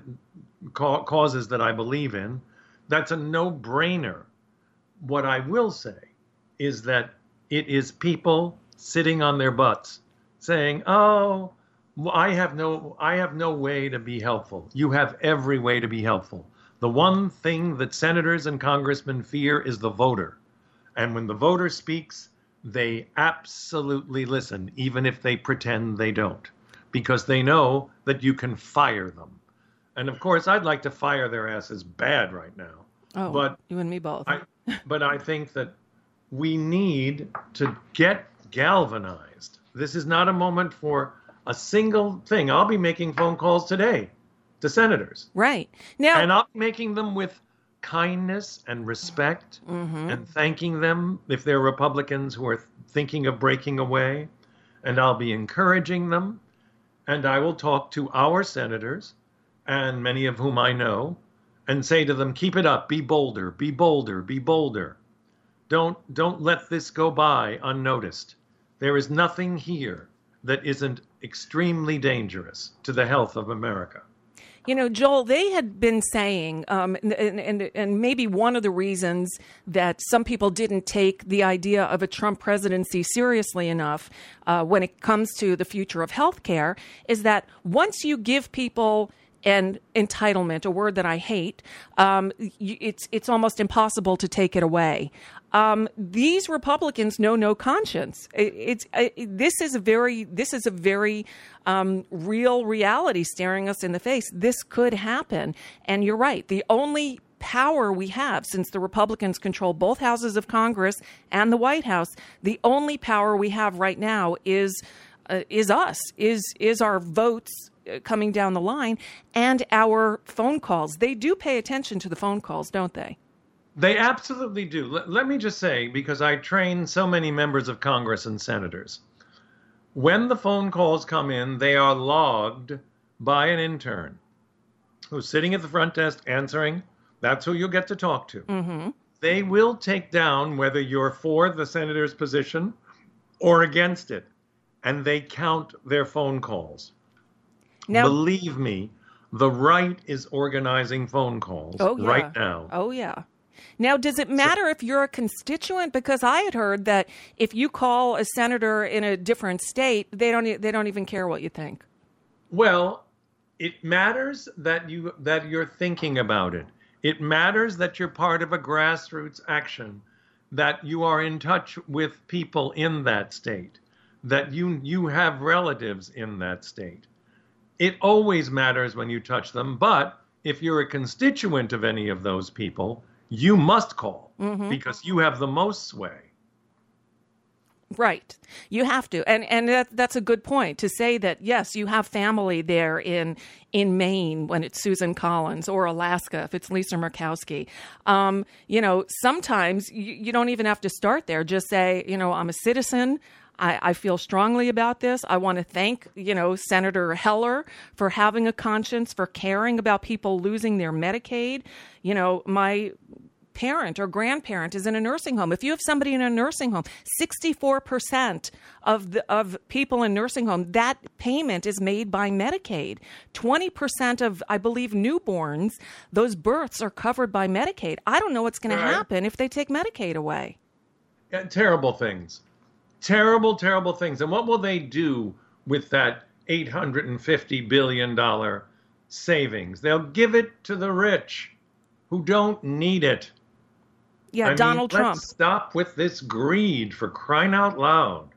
[SPEAKER 18] causes that I believe in. That's a no-brainer. What I will say is that it is people sitting on their butts saying, oh, I have no, I have no way to be helpful. You have every way to be helpful. The one thing that senators and congressmen fear is the voter. And when the voter speaks, they absolutely listen, even if they pretend they don't, because they know that you can fire them. And of course, I'd like to fire their asses bad right now.
[SPEAKER 4] Oh,
[SPEAKER 18] but
[SPEAKER 4] you and me both.
[SPEAKER 18] I, but I think that we need to get galvanized. This is not a moment for a single thing. I'll be making phone calls today to senators.
[SPEAKER 4] Right. Now,
[SPEAKER 18] and I'll be making them with kindness and respect
[SPEAKER 4] mm-hmm.
[SPEAKER 18] and thanking them if they're Republicans who are thinking of breaking away. And I'll be encouraging them. And I will talk to our senators, and many of whom I know, and say to them, keep it up, be bolder, be bolder, be bolder. Don't, don't let this go by unnoticed. There is nothing here that isn't extremely dangerous to the health of America.
[SPEAKER 4] You know, Joel, they had been saying, um, and, and, and maybe one of the reasons that some people didn't take the idea of a Trump presidency seriously enough uh, when it comes to the future of health care is that once you give people and entitlement, a word that I hate, um, it's it's almost impossible to take it away. Um, these Republicans know no conscience. It, it's it, this is a very this is a very um, real reality staring us in the face. This could happen, and you're right. The only power we have, since the Republicans control both houses of Congress and the White House, the only power we have right now is uh, is us, is is our votes coming down the line, and our phone calls. They do pay attention to the phone calls, don't they?
[SPEAKER 18] They absolutely do. Let, let me just say, because I train so many members of Congress and senators, when the phone calls come in, they are logged by an intern who's sitting at the front desk answering. That's who you'll get to talk to.
[SPEAKER 4] Mm-hmm.
[SPEAKER 18] They will take down whether you're for the senator's position or against it, and they count their phone calls. Now, believe me, the right is organizing phone calls
[SPEAKER 4] oh, yeah.
[SPEAKER 18] right now.
[SPEAKER 4] Oh, yeah. Now, does it matter so, if you're a constituent? Because I had heard that if you call a senator in a different state, they don't they don't even care what you think.
[SPEAKER 18] Well, it matters that you that you're thinking about it. It matters that you're part of a grassroots action, that you are in touch with people in that state, that you you have relatives in that state. It always matters when you touch them, but if you're a constituent of any of those people, you must call mm-hmm. because you have the most sway.
[SPEAKER 4] Right. You have to. And and that, that's a good point to say that, yes, you have family there in in Maine when it's Susan Collins, or Alaska if it's Lisa Murkowski. Um, you know, sometimes you, you don't even have to start there. Just say, you know, I'm a citizen. I, I feel strongly about this. I want to thank, you know, Senator Heller for having a conscience, for caring about people losing their Medicaid. You know, my parent or grandparent is in a nursing home. If you have somebody in a nursing home, sixty-four percent of the of people in nursing home, that payment is made by Medicaid. twenty percent of, I believe, newborns, those births are covered by Medicaid. I don't know what's going
[SPEAKER 18] right.
[SPEAKER 4] to happen if they take Medicaid away.
[SPEAKER 18] Yeah, terrible things. Terrible, terrible things. And what will they do with that eight hundred fifty billion dollars savings? They'll give it to the rich who don't need it.
[SPEAKER 4] Yeah,
[SPEAKER 18] I
[SPEAKER 4] Donald
[SPEAKER 18] mean,
[SPEAKER 4] Trump.
[SPEAKER 18] Let's stop with this greed, for crying out loud.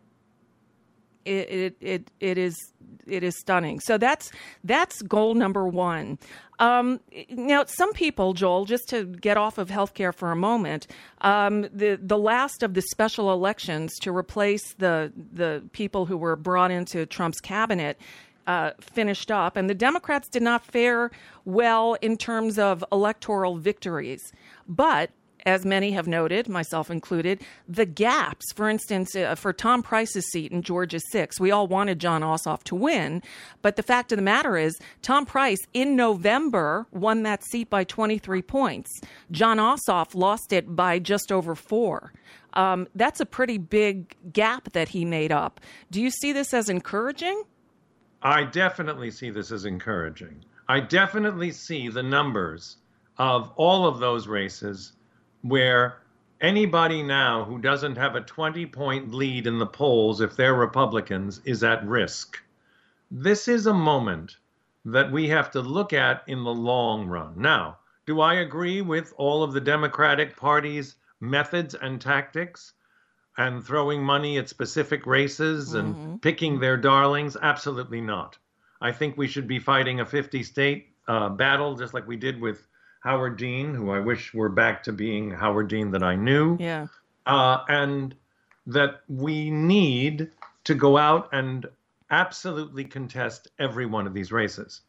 [SPEAKER 4] It it it, it is it is stunning. So that's that's goal number one. Um, now, some people, Joel, just to get off of healthcare for a moment, um, the the last of the special elections to replace the the people who were brought into Trump's cabinet uh, finished up, and the Democrats did not fare well in terms of electoral victories, but as many have noted, myself included, the gaps, for instance, uh, for Tom Price's seat in Georgia six, we all wanted Jon Ossoff to win. But the fact of the matter is, Tom Price in November won that seat by twenty-three points. Jon Ossoff lost it by just over four. Um, that's a pretty big gap that he made up. Do you see this as encouraging?
[SPEAKER 18] I definitely see this as encouraging. I definitely see the numbers of all of those races where anybody now who doesn't have a twenty-point lead in the polls, if they're Republicans, is at risk. This is a moment that we have to look at in the long run. Now, do I agree with all of the Democratic Party's methods and tactics and throwing money at specific races and mm-hmm. picking their darlings? Absolutely not. I think we should be fighting a fifty-state uh, battle, just like we did with Howard Dean, who I wish were back to being Howard Dean that I knew.
[SPEAKER 4] Yeah.
[SPEAKER 18] Uh, and that we need to go out and absolutely contest every one of these races.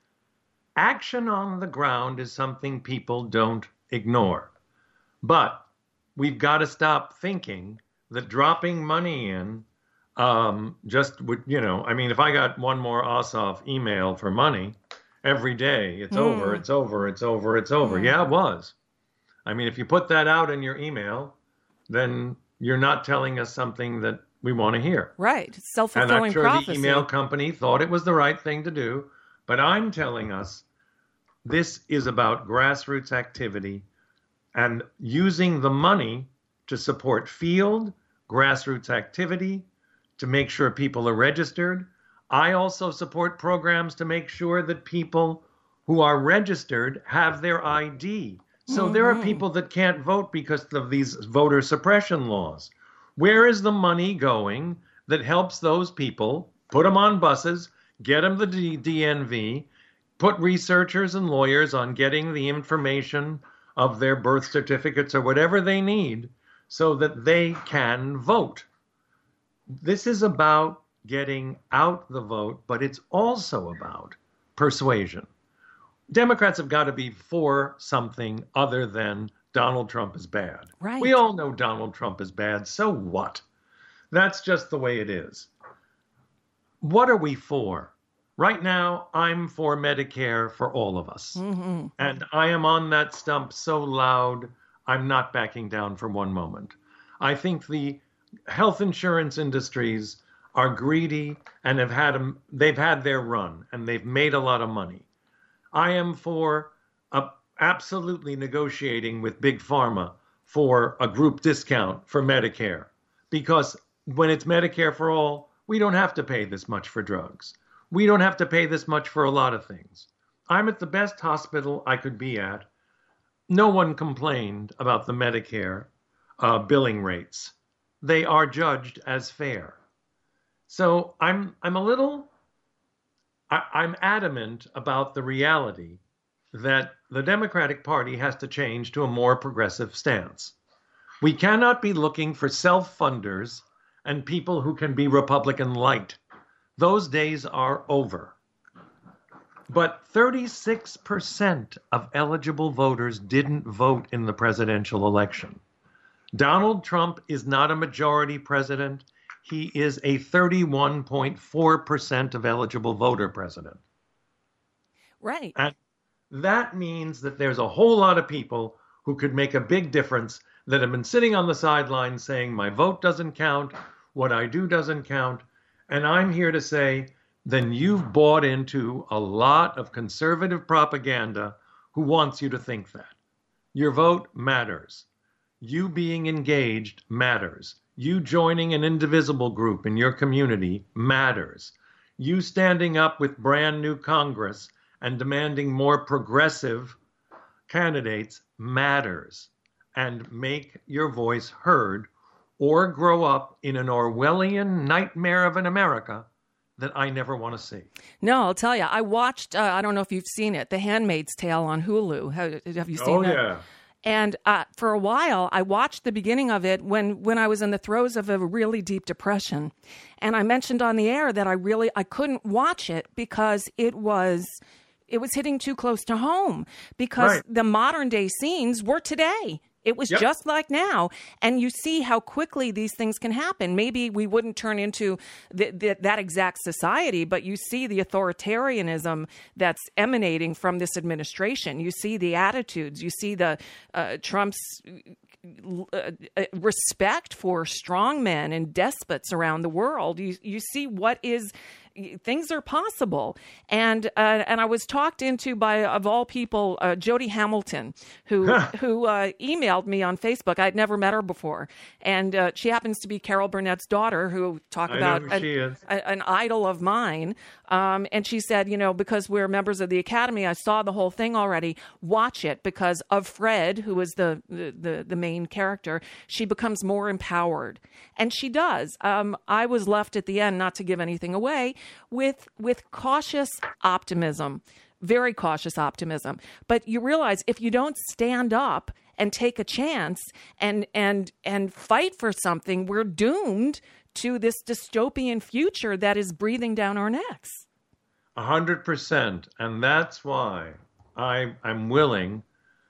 [SPEAKER 18] Action on the ground is something people don't ignore. But we've got to stop thinking that dropping money in um, just would, you know, I mean, if I got one more Ossoff email for money every day, it's mm. over, it's over, it's over, it's over. Mm. Yeah, it was. I mean, if you put that out in your email, then you're not telling us something that we want to hear.
[SPEAKER 4] Right. Self-fulfilling
[SPEAKER 18] and I'm sure
[SPEAKER 4] prophecy.
[SPEAKER 18] The email company thought it was the right thing to do, but I'm telling us this is about grassroots activity and using the money to support field, grassroots activity, to make sure people are registered. I also support programs to make sure that people who are registered have their I D. So mm-hmm. there are people that can't vote because of these voter suppression laws. Where is the money going that helps those people, put them on buses, get them the D N V, put researchers and lawyers on getting the information of their birth certificates or whatever they need so that they can vote? This is about getting out the vote, but it's also about persuasion. Democrats have got to be for something other than Donald Trump is bad.
[SPEAKER 4] Right.
[SPEAKER 18] We all know Donald Trump is bad. So what? That's just the way it is. What are we for? Right now, I'm for Medicare for all of us.
[SPEAKER 4] Mm-hmm.
[SPEAKER 18] And I am on that stump so loud, I'm not backing down for one moment. I think the health insurance industries are greedy and have had a, they've had their run and they've made a lot of money. I am for a, absolutely negotiating with Big Pharma for a group discount for Medicare, because when it's Medicare for all, we don't have to pay this much for drugs. We don't have to pay this much for a lot of things. I'm at the best hospital I could be at. No one complained about the Medicare uh, billing rates. They are judged as fair. So I'm I'm a little, I, I'm adamant about the reality that the Democratic Party has to change to a more progressive stance. We cannot be looking for self-funders and people who can be Republican light. Those days are over. But thirty-six percent of eligible voters didn't vote in the presidential election. Donald Trump is not a majority president. He is a thirty-one point four percent of eligible voter president.
[SPEAKER 4] Right.
[SPEAKER 18] And that means that there's a whole lot of people who could make a big difference that have been sitting on the sidelines saying, my vote doesn't count, what I do doesn't count. And I'm here to say, then you've bought into a lot of conservative propaganda who wants you to think that. Your vote matters. You being engaged matters. You joining an indivisible group in your community matters. You standing up with brand new Congress and demanding more progressive candidates matters. And make your voice heard, or grow up in an Orwellian nightmare of an America that I never want to see.
[SPEAKER 4] No, I'll tell you. I watched, uh, I don't know if you've seen it, The Handmaid's Tale on Hulu. Have, have you seen
[SPEAKER 18] oh,
[SPEAKER 4] that?
[SPEAKER 18] Oh, yeah.
[SPEAKER 4] And uh, for a while, I watched the beginning of it when, when I was in the throes of a really deep depression. And I mentioned on the air that I really, I couldn't watch it because it was, it was hitting too close to home, because
[SPEAKER 18] Right.
[SPEAKER 4] the modern day scenes were today. It was
[SPEAKER 18] Yep.
[SPEAKER 4] just like now. And you see how quickly these things can happen. Maybe we wouldn't turn into th- th- that exact society, but you see the authoritarianism that's emanating from this administration. You see the attitudes. You see the uh, Trump's uh, uh, respect for strongmen and despots around the world. You, you see what is... Things are possible. And uh, and I was talked into by, of all people, uh, Jody Hamilton, who who uh, emailed me on Facebook. I'd never met her before. And uh, she happens to be Carol Burnett's daughter, who talk
[SPEAKER 18] I
[SPEAKER 4] about
[SPEAKER 18] know who
[SPEAKER 4] a-
[SPEAKER 18] she is.
[SPEAKER 4] a- an idol of mine. Um, and she said, you know, because we're members of the Academy, I saw the whole thing already. Watch it, because of Fred, who is the, the, the, the main character, she becomes more empowered. And she does. Um, I was left at the end, not to give anything away, with with cautious optimism, very cautious optimism. But you realize if you don't stand up and take a chance and and and fight for something, we're doomed to this dystopian future that is breathing down our necks.
[SPEAKER 18] A hundred percent. And that's why I, I'm willing,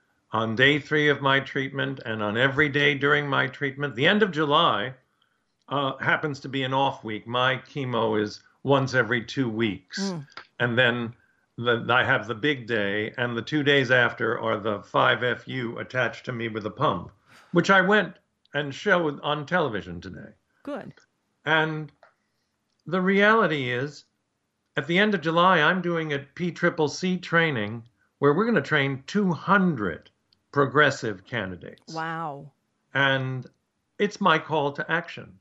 [SPEAKER 18] on day three of my treatment and on every day during my treatment, the end of July uh, happens to be an off week. My chemo is once every two weeks.
[SPEAKER 4] Mm.
[SPEAKER 18] And then the, I have the big day, and the two days after are the five F U attached to me with a pump, which I went and showed on television today.
[SPEAKER 4] Good.
[SPEAKER 18] And the reality is, at the end of July, I'm doing a P C C C training where we're going to train two hundred progressive candidates.
[SPEAKER 4] Wow.
[SPEAKER 18] And it's my call to action.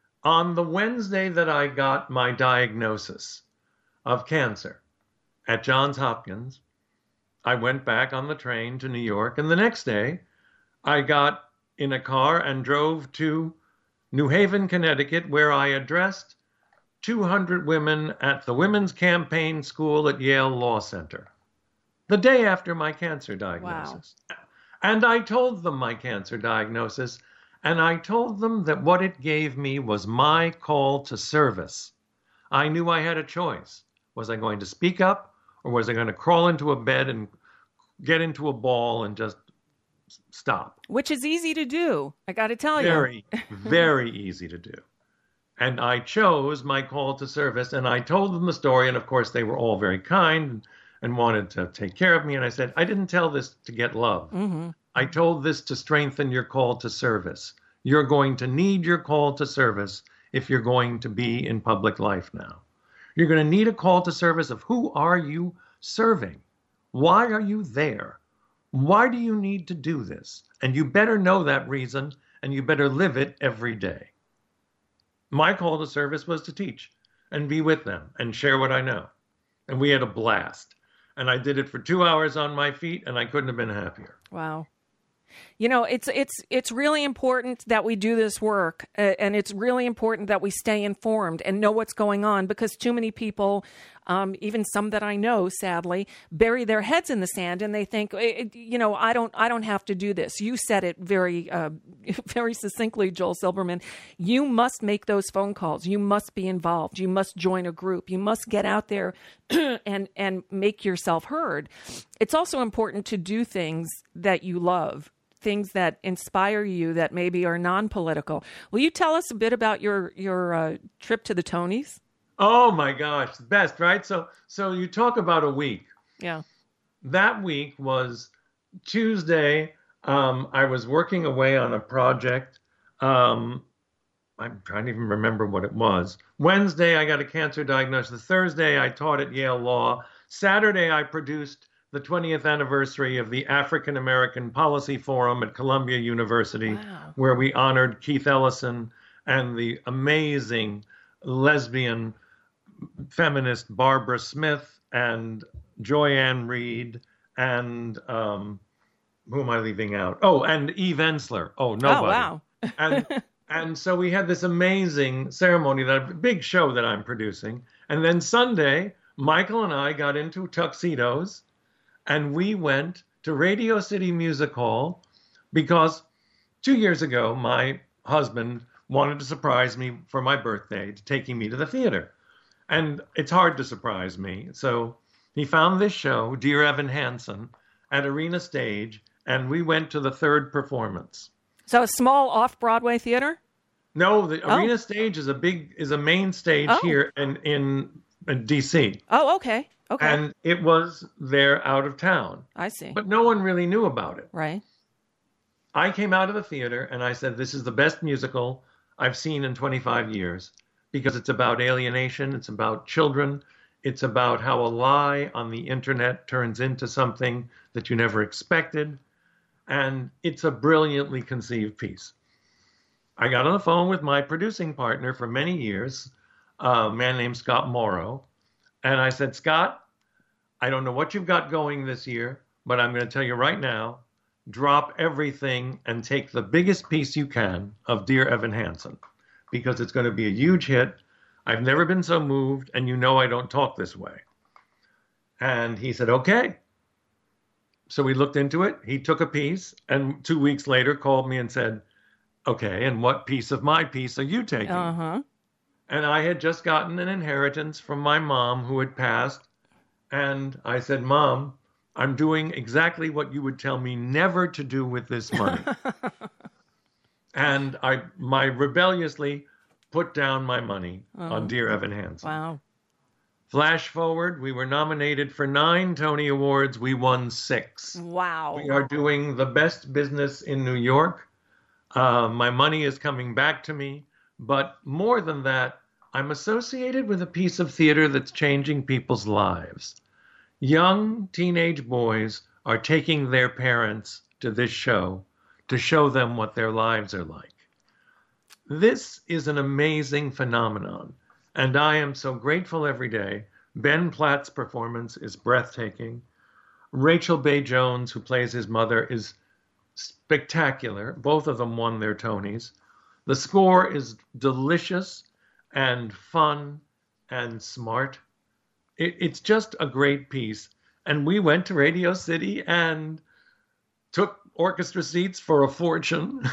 [SPEAKER 18] On the Wednesday that I got my diagnosis of cancer at Johns Hopkins, I went back on the train to New York. And the next day, I got in a car and drove to New Haven, Connecticut, where I addressed two hundred women at the Women's Campaign School at Yale Law Center, the day after my cancer diagnosis. Wow. And I told them my cancer diagnosis, and I told them that what it gave me was my call to service. I knew I had a choice. Was I going to speak up, or was I going to crawl into a bed and get into a ball and just stop?
[SPEAKER 4] Which is easy to do, I got to tell you.
[SPEAKER 18] Very, very easy to do. And I chose my call to service, and I told them the story, and of course they were all very kind and wanted to take care of me. And I said, I didn't tell this to get love.
[SPEAKER 4] Mm-hmm.
[SPEAKER 18] I told this to strengthen your call to service. You're going to need your call to service if you're going to be in public life now. You're going to need a call to service of who are you serving? Why are you there? Why do you need to do this? And you better know that reason, and you better live it every day. My call to service was to teach and be with them and share what I know. And we had a blast. And I did it for two hours on my feet, and I couldn't have been happier.
[SPEAKER 4] Wow. You know, it's it's it's really important that we do this work, uh, and it's really important that we stay informed and know what's going on, because too many people, um, even some that I know, sadly, bury their heads in the sand and they think, you know, I don't I don't have to do this. You said it very uh, very succinctly, Joel Silberman. You must make those phone calls. You must be involved. You must join a group. You must get out there and and make yourself heard. It's also important to do things that you love, things that inspire you that maybe are non-political. Will you tell us a bit about your your uh, trip to the Tonys?
[SPEAKER 18] Oh my gosh, the best, right? So so you talk about a week.
[SPEAKER 4] Yeah.
[SPEAKER 18] That week was Tuesday. Um, I was working away on a project. Um, I'm trying to even remember what it was. Wednesday, I got a cancer diagnosis. Thursday, I taught at Yale Law. Saturday, I produced the twentieth anniversary of the African American Policy Forum at Columbia University,
[SPEAKER 4] wow.
[SPEAKER 18] where we honored Keith Ellison and the amazing lesbian feminist Barbara Smith and Joy Ann Reid and um, who am I leaving out? Oh, and Eve Ensler. Oh, nobody.
[SPEAKER 4] Oh, wow.
[SPEAKER 18] and and so we had this amazing ceremony, that a big show that I'm producing. And then Sunday, Michael and I got into tuxedos and we went to Radio City Music Hall because two years ago, my husband wanted to surprise me for my birthday, taking me to the theater. And it's hard to surprise me. So he found this show, Dear Evan Hansen, at Arena Stage, and we went to the third performance.
[SPEAKER 4] So a small off-Broadway theater?
[SPEAKER 18] No, the
[SPEAKER 4] Oh.
[SPEAKER 18] Arena Stage is a big, is a main stage
[SPEAKER 4] Oh.
[SPEAKER 18] here in, in, in D C.
[SPEAKER 4] Oh, okay. Okay.
[SPEAKER 18] And it was there out of town.
[SPEAKER 4] I see.
[SPEAKER 18] But no one really knew about it.
[SPEAKER 4] Right.
[SPEAKER 18] I came out of the theater and I said, this is the best musical I've seen in twenty-five years, because it's about alienation. It's about children. It's about how a lie on the internet turns into something that you never expected. And it's a brilliantly conceived piece. I got on the phone with my producing partner for many years, a man named Scott Morrow. And I said, Scott, I don't know what you've got going this year, but I'm going to tell you right now, drop everything and take the biggest piece you can of Dear Evan Hansen, because it's going to be a huge hit. I've never been so moved, and you know I don't talk this way. And he said, okay. So we looked into it. He took a piece, and two weeks later called me and said, okay, and what piece of my piece are you taking?
[SPEAKER 4] Uh-huh.
[SPEAKER 18] And I had just gotten an inheritance from my mom who had passed. And I said, Mom, I'm doing exactly what you would tell me never to do with this money. And I my rebelliously put down my money
[SPEAKER 4] Oh.
[SPEAKER 18] on Dear Evan Hansen.
[SPEAKER 4] Wow.
[SPEAKER 18] Flash forward, we were nominated for nine Tony Awards. We won six.
[SPEAKER 4] Wow.
[SPEAKER 18] We are doing the best business in New York. Uh, my money is coming back to me. But more than that, I'm associated with a piece of theater that's changing people's lives. Young teenage boys are taking their parents to this show to show them what their lives are like. This is an amazing phenomenon, and I am so grateful every day. Ben Platt's performance is breathtaking. Rachel Bay Jones, who plays his mother, is spectacular. Both of them won their Tonys. The score is delicious and fun and smart. It, it's just a great piece. And we went to Radio City and took orchestra seats for a fortune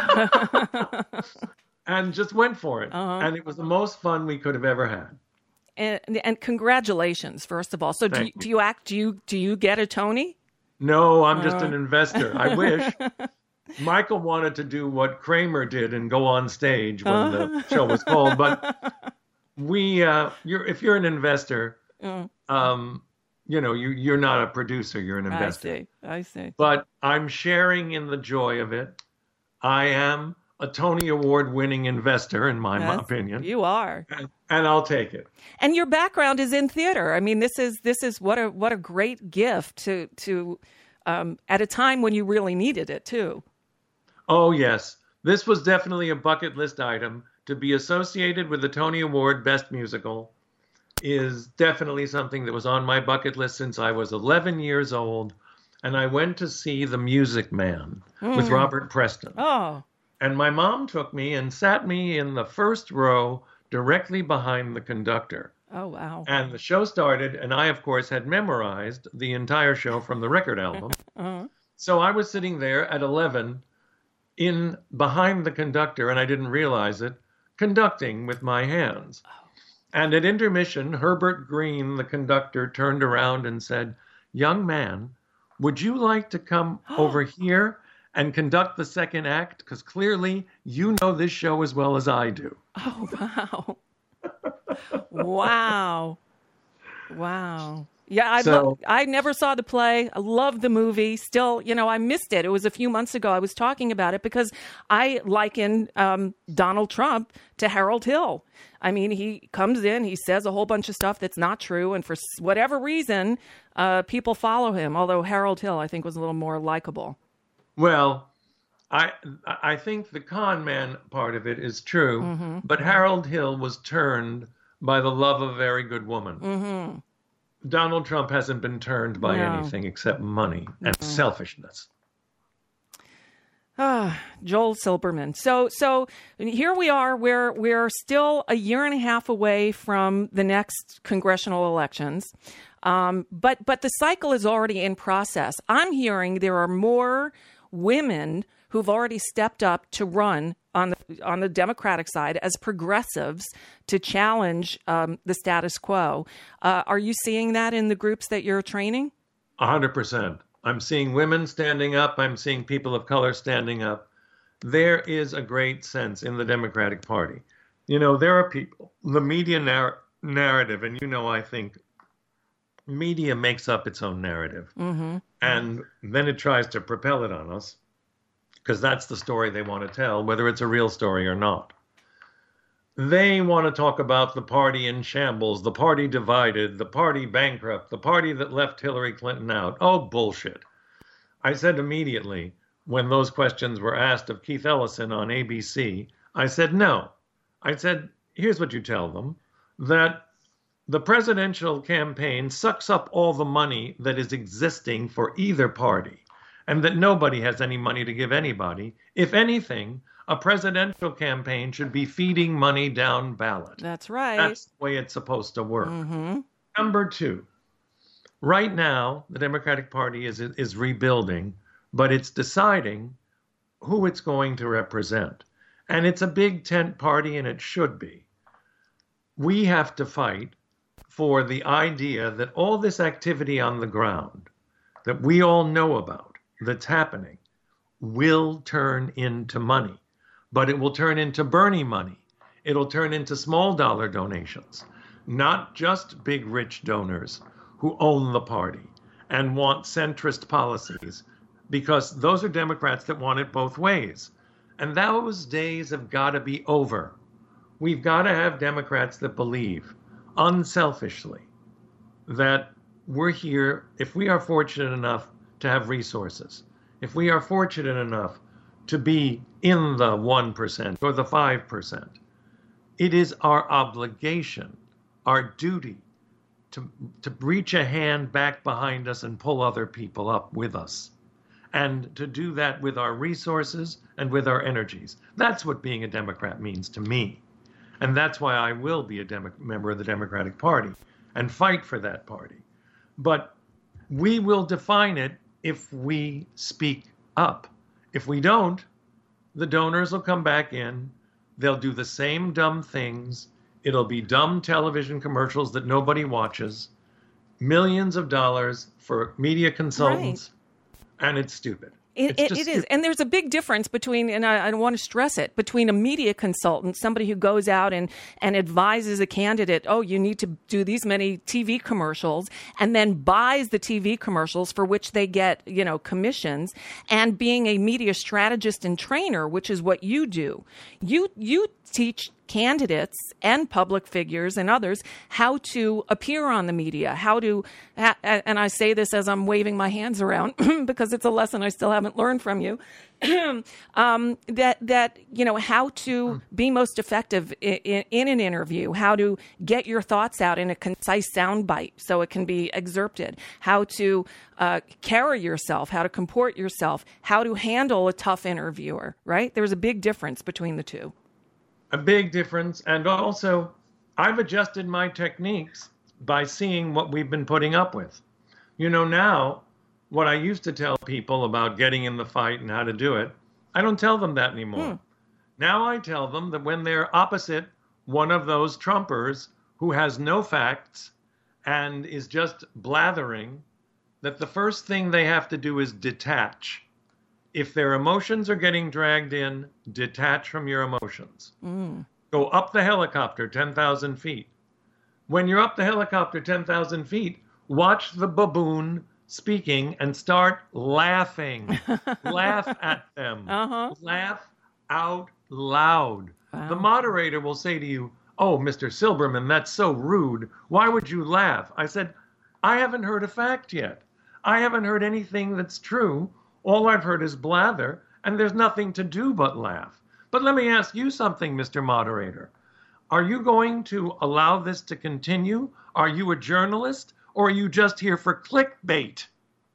[SPEAKER 18] and just went for it.
[SPEAKER 4] Uh-huh.
[SPEAKER 18] And it was the most fun we could have ever had.
[SPEAKER 4] And, and congratulations, first of all. So do you,
[SPEAKER 18] Thank you.
[SPEAKER 4] do you act? Do you do you get a Tony?
[SPEAKER 18] No, I'm just
[SPEAKER 4] Uh.
[SPEAKER 18] an investor. I wish. Michael wanted to do what Kramer did and go on stage when uh. the show was called. But we, uh, you're, if you're an investor, mm. um, you know, you, you're not a producer, you're an investor.
[SPEAKER 4] I see, I see.
[SPEAKER 18] But I'm sharing in the joy of it. I am a Tony Award winning investor, in my,
[SPEAKER 4] yes,
[SPEAKER 18] my opinion.
[SPEAKER 4] You are.
[SPEAKER 18] And, and I'll take it.
[SPEAKER 4] And your background is in theater. I mean, this is this is what a what a great gift to to um, at a time when you really needed it too.
[SPEAKER 18] Oh yes, this was definitely a bucket list item. To be associated with the Tony Award Best Musical is definitely something that was on my bucket list since I was eleven years old, and I went to see The Music Man mm. with Robert Preston.
[SPEAKER 4] Oh.
[SPEAKER 18] And my mom took me and sat me in the first row directly behind the conductor.
[SPEAKER 4] Oh, wow.
[SPEAKER 18] And the show started, and I, of course, had memorized the entire show from the record album. uh-huh. So I was sitting there at eleven in behind the conductor, and I didn't realize it, conducting with my hands. Oh. And at intermission, Herbert Green, the conductor, turned around and said, "Young man, would you like to come over here and conduct the second act? Because clearly you know this show as well as I do."
[SPEAKER 4] Oh, wow. Wow. Wow. Yeah, I
[SPEAKER 18] So-
[SPEAKER 4] lo- I never saw the play. I love the movie. Still, you know, I missed it. It was a few months ago. I was talking about it because I liken um, Donald Trump to Harold Hill. I mean, he comes in, he says a whole bunch of stuff that's not true, and for s- whatever reason, uh, people follow him. Although Harold Hill, I think, was a little more likable.
[SPEAKER 18] Well, I I think the con man part of it is true,
[SPEAKER 4] Mm-hmm.
[SPEAKER 18] but Harold Hill was turned by the love of a very good woman.
[SPEAKER 4] Mm-hmm.
[SPEAKER 18] Donald Trump hasn't been turned by
[SPEAKER 4] No.
[SPEAKER 18] anything except money and
[SPEAKER 4] No.
[SPEAKER 18] selfishness.
[SPEAKER 4] Ah, Joel Silberman. So, so here we are. We're we're still a year and a half away from the next congressional elections, um, but but the cycle is already in process. I'm hearing there are more women who've already stepped up to run on the on the Democratic side as progressives to challenge um, the status quo. Uh, are you seeing that in the groups that you're training?
[SPEAKER 18] A hundred percent. I'm seeing women standing up. I'm seeing people of color standing up. There is a great sense in the Democratic Party. You know, there are people, the media narr- narrative, and you know, I think media makes up its own narrative.
[SPEAKER 4] Mm-hmm.
[SPEAKER 18] And then it tries to propel it on us because that's the story they want to tell, whether it's a real story or not. They want to talk about the party in shambles, the party divided, the party bankrupt, the party that left Hillary Clinton out. Oh, bullshit. I said immediately when those questions were asked of Keith Ellison on A B C, I said, no. I said, here's what you tell them, that the presidential campaign sucks up all the money that is existing for either party, and that nobody has any money to give anybody. If anything, a presidential campaign should be feeding money down ballot.
[SPEAKER 4] That's right.
[SPEAKER 18] That's the way it's supposed to work.
[SPEAKER 4] Mm-hmm.
[SPEAKER 18] Number two, right now, the Democratic Party is, is rebuilding, but it's deciding who it's going to represent. And it's a big tent party, and it should be. We have to fight for the idea that all this activity on the ground that we all know about, that's happening, will turn into money. But it will turn into Bernie money. It'll turn into small dollar donations, not just big rich donors who own the party and want centrist policies, because those are Democrats that want it both ways. And those days have got to be over. We've got to have Democrats that believe unselfishly that we're here, if we are fortunate enough to have resources, if we are fortunate enough to be in the one percent or the five percent, it is our obligation, our duty, to, to reach a hand back behind us and pull other people up with us. And to do that with our resources and with our energies. That's what being a Democrat means to me. And that's why I will be a Demo- member of the Democratic Party and fight for that party. But we will define it if we speak up. If we don't, the donors will come back in. They'll do the same dumb things. It'll be dumb television commercials that nobody watches. Millions of dollars for media consultants. Right. And it's stupid.
[SPEAKER 4] It, it, it is. And there's a big difference between, and I, I want to stress it, between a media consultant, somebody who goes out and, and advises a candidate, oh, you need to do these many T V commercials, and then buys the T V commercials for which they get, you know, commissions, and being a media strategist and trainer, which is what you do. You, you teach candidates and public figures and others how to appear on the media, how to, and I say this as I'm waving my hands around because it's a lesson I still haven't learned from you, um, that, that, you know, how to be most effective in, in, in an interview, how to get your thoughts out in a concise soundbite so it can be excerpted, how to uh, carry yourself, how to comport yourself, how to handle a tough interviewer, right? There's a big difference between the two.
[SPEAKER 18] A big difference. And also, I've adjusted my techniques by seeing what we've been putting up with. You know, now, what I used to tell people about getting in the fight and how to do it, I don't tell them that anymore. Hmm. Now I tell them that when they're opposite one of those Trumpers who has no facts and is just blathering, that the first thing they have to do is detach. If their emotions are getting dragged in, detach from your emotions. Mm. Go up the helicopter ten thousand feet. When you're up the helicopter ten thousand feet, watch the baboon speaking and start laughing. Laugh at them. Uh-huh. Laugh out loud. Wow. The moderator will say to you, oh, Mister Silberman, that's so rude. Why would you laugh? I said, I haven't heard a fact yet. I haven't heard anything that's true. All I've heard is blather, and there's nothing to do but laugh. But let me ask you something, Mister Moderator. Are you going to allow this to continue? Are you a journalist, or are you just here for clickbait?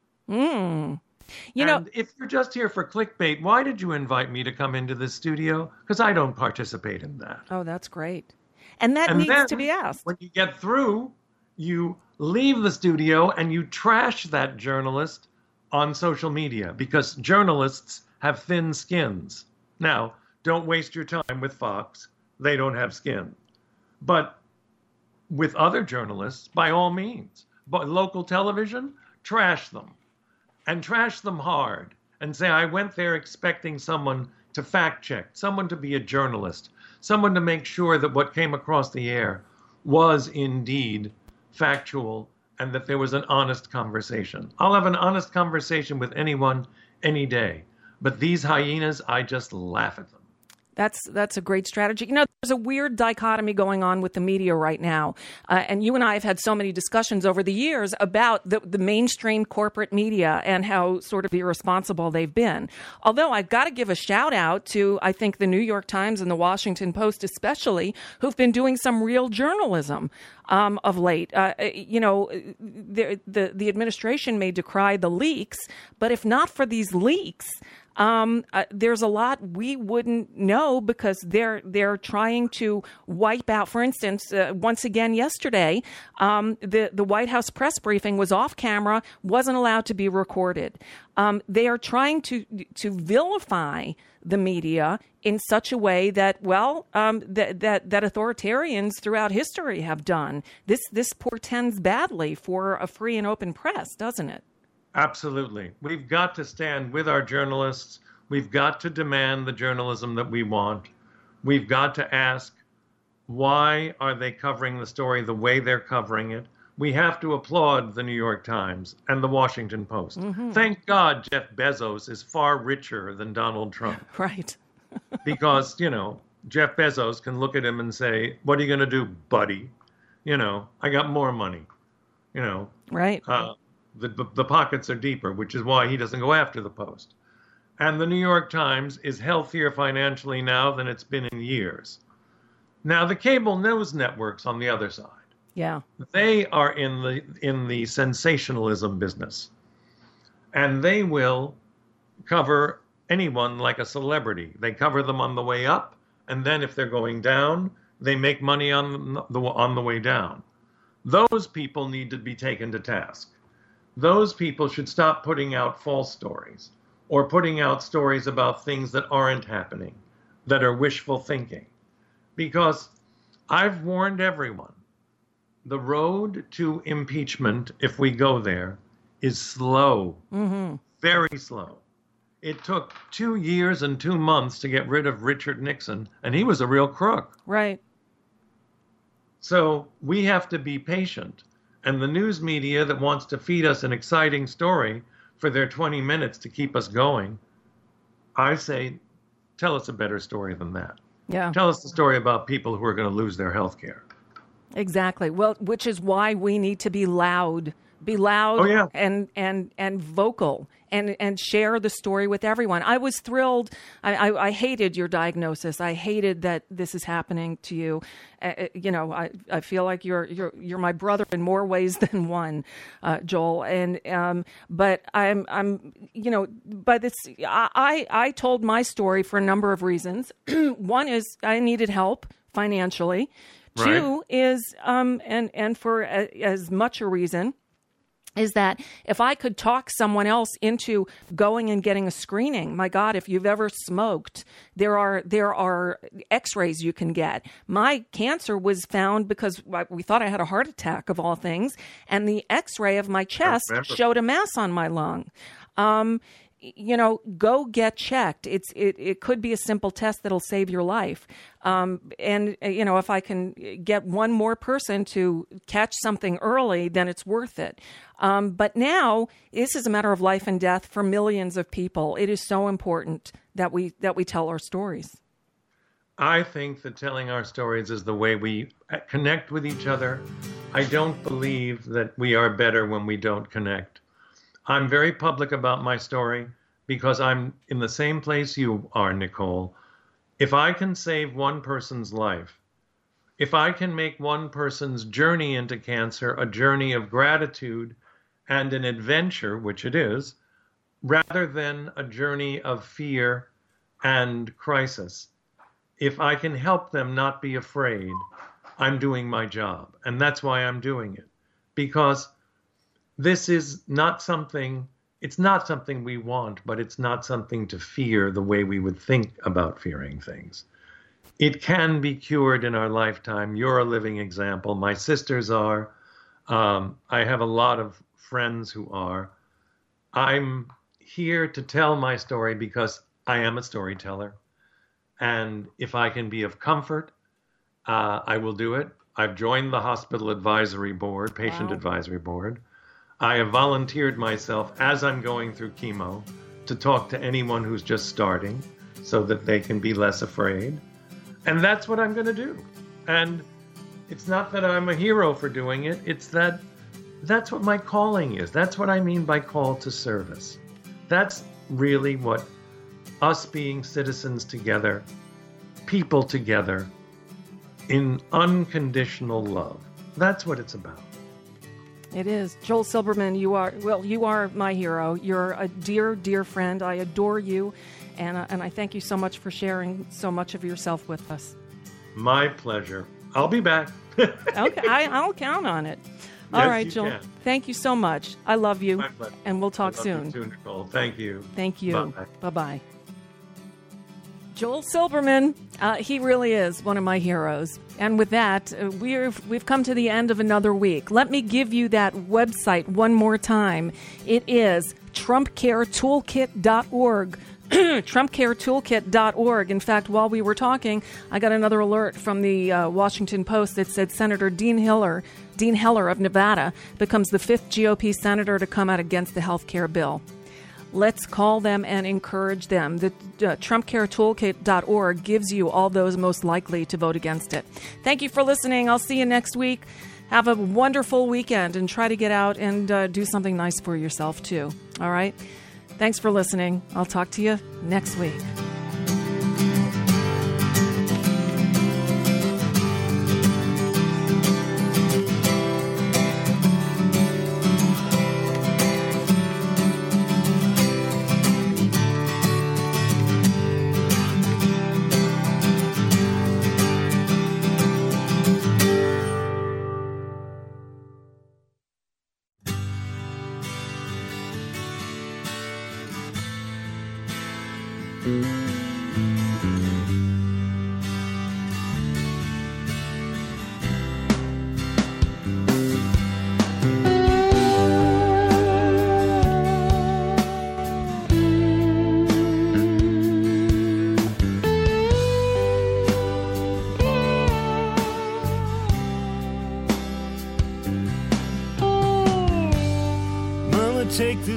[SPEAKER 4] Mm. You
[SPEAKER 18] and
[SPEAKER 4] know,
[SPEAKER 18] if you're just here for clickbait, why did you invite me to come into this studio? Because I don't participate in that.
[SPEAKER 4] Oh, that's great. And that
[SPEAKER 18] and
[SPEAKER 4] needs
[SPEAKER 18] then,
[SPEAKER 4] to be asked.
[SPEAKER 18] When you get through, you leave the studio and you trash that journalist on social media, because journalists have thin skins. Now, don't waste your time with Fox. They don't have skin. But with other journalists, by all means, but local television, trash them. And trash them hard. And say, I went there expecting someone to fact check, someone to be a journalist, someone to make sure that what came across the air was indeed factual and that there was an honest conversation. I'll have an honest conversation with anyone, any day. But these hyenas, I just laugh at them.
[SPEAKER 4] That's that's a great strategy. You know, there's a weird dichotomy going on with the media right now. Uh, and you and I have had so many discussions over the years about the, the mainstream corporate media and how sort of irresponsible they've been. Although I've got to give a shout out to, I think, the New York Times and the Washington Post especially, who've been doing some real journalism um, of late. Uh, you know, the, the, the administration may decry the leaks, but if not for these leaks, Um, uh, there's a lot we wouldn't know because they're they're trying to wipe out. For instance, uh, once again yesterday, um, the the White House press briefing was off camera, wasn't allowed to be recorded. Um, they are trying to to vilify the media in such a way that, well, um, that that that authoritarians throughout history have done. This this portends badly for a free and open press, doesn't it?
[SPEAKER 18] Absolutely. We've got to stand with our journalists. We've got to demand the journalism that we want. We've got to ask, why are they covering the story the way they're covering it? We have to applaud the New York Times and the Washington Post. Mm-hmm. Thank God Jeff Bezos is far richer than Donald Trump.
[SPEAKER 4] Right.
[SPEAKER 18] Because, you know, Jeff Bezos can look at him and say, what are you going to do, buddy? You know, I got more money, you know.
[SPEAKER 4] Right.
[SPEAKER 18] Uh, The, the, the pockets are deeper, which is why he doesn't go after the Post. And the New York Times is healthier financially now than it's been in years. Now, the cable news networks on the other side,
[SPEAKER 4] yeah,
[SPEAKER 18] they are in the in the sensationalism business. And they will cover anyone like a celebrity. They cover them on the way up, and then if they're going down, they make money on the on the way down. Those people need to be taken to task. Those people should stop putting out false stories or putting out stories about things that aren't happening, that are wishful thinking. Because I've warned everyone, the road to impeachment, if we go there, is slow, mm-hmm. very slow. It took two years and two months to get rid of Richard Nixon, and he was a real crook.
[SPEAKER 4] Right.
[SPEAKER 18] So we have to be patient. And the news media that wants to feed us an exciting story for their twenty minutes to keep us going, I say, tell us a better story than that.
[SPEAKER 4] Yeah.
[SPEAKER 18] Tell us the story about people who are going to lose their health care.
[SPEAKER 4] Exactly. Well, which is why we need to be loud, be loud
[SPEAKER 18] oh, yeah.
[SPEAKER 4] and, and, and vocal and, and share the story with everyone. I was thrilled. I, I, I hated your diagnosis. I hated that this is happening to you. Uh, you know, I, I feel like you're, you're, you're my brother in more ways than one, uh, Joel. And, um, but I'm, I'm, you know, by this, I, I told my story for a number of reasons. One is I needed help financially. Right. Two is, um, and, and for a, as much a reason, is that if I could talk someone else into going and getting a screening, my God, if you've ever smoked, there are there are x-rays you can get. My cancer was found because we thought I had a heart attack, of all things, and the x-ray of my chest showed a mass on my lung. Um, you know, go get checked. It's it, it could be a simple test that'll save your life. Um, and, you know, if I can get one more person to catch something early, then it's worth it. Um, but now this is a matter of life and death for millions of people. It is so important that we that we tell our stories.
[SPEAKER 18] I think that telling our stories is the way we connect with each other. I don't believe that we are better when we don't connect. I'm very public about my story because I'm in the same place you are, Nicole. If I can save one person's life, if I can make one person's journey into cancer a journey of gratitude and an adventure, which it is, rather than a journey of fear and crisis, if I can help them not be afraid, I'm doing my job. And that's why I'm doing it. Because this is not something, it's not something we want, but it's not something to fear the way we would think about fearing things. It can be cured in our lifetime. You're a living example. My sisters are. Um, I have a lot of friends who are. I'm here to tell my story because I am a storyteller. And if I can be of comfort, uh, I will do it. I've joined the hospital advisory board, patient wow. advisory board. I have volunteered myself as I'm going through chemo to talk to anyone who's just starting so that they can be less afraid. And that's what I'm going to do. And it's not that I'm a hero for doing it. It's that that's what my calling is. That's what I mean by call to service. That's really what us being citizens together, people together, in unconditional love. That's what it's about.
[SPEAKER 4] It is. Joel Silberman, you are, well, you are my hero. You're a dear, dear friend. I adore you. And, uh, and I thank you so much for sharing so much of yourself with us.
[SPEAKER 18] My pleasure. I'll be back.
[SPEAKER 4] Okay, I, I'll count on it. All
[SPEAKER 18] yes,
[SPEAKER 4] right,
[SPEAKER 18] you
[SPEAKER 4] Joel.
[SPEAKER 18] Can.
[SPEAKER 4] Thank you so much. I love you.
[SPEAKER 18] My pleasure.
[SPEAKER 4] And we'll talk
[SPEAKER 18] I love
[SPEAKER 4] soon.
[SPEAKER 18] You too, Nicole. Thank you.
[SPEAKER 4] Thank you.
[SPEAKER 18] Bye-bye.
[SPEAKER 4] Bye-bye. Joel Silberman, uh, he really is one of my heroes. And with that, uh, we've, we've come to the end of another week. Let me give you that website one more time. It is trump care toolkit dot org. trump care toolkit dot org. In fact, while we were talking, I got another alert from the uh, Washington Post that said Senator Dean Heller, Dean Heller of Nevada becomes the fifth G O P senator to come out against the health care bill. Let's call them and encourage them. The uh, trump care toolkit dot org gives you all those most likely to vote against it. Thank you for listening. I'll see you next week. Have a wonderful weekend and try to get out and uh, do something nice for yourself, too. All right? Thanks for listening. I'll talk to you next week.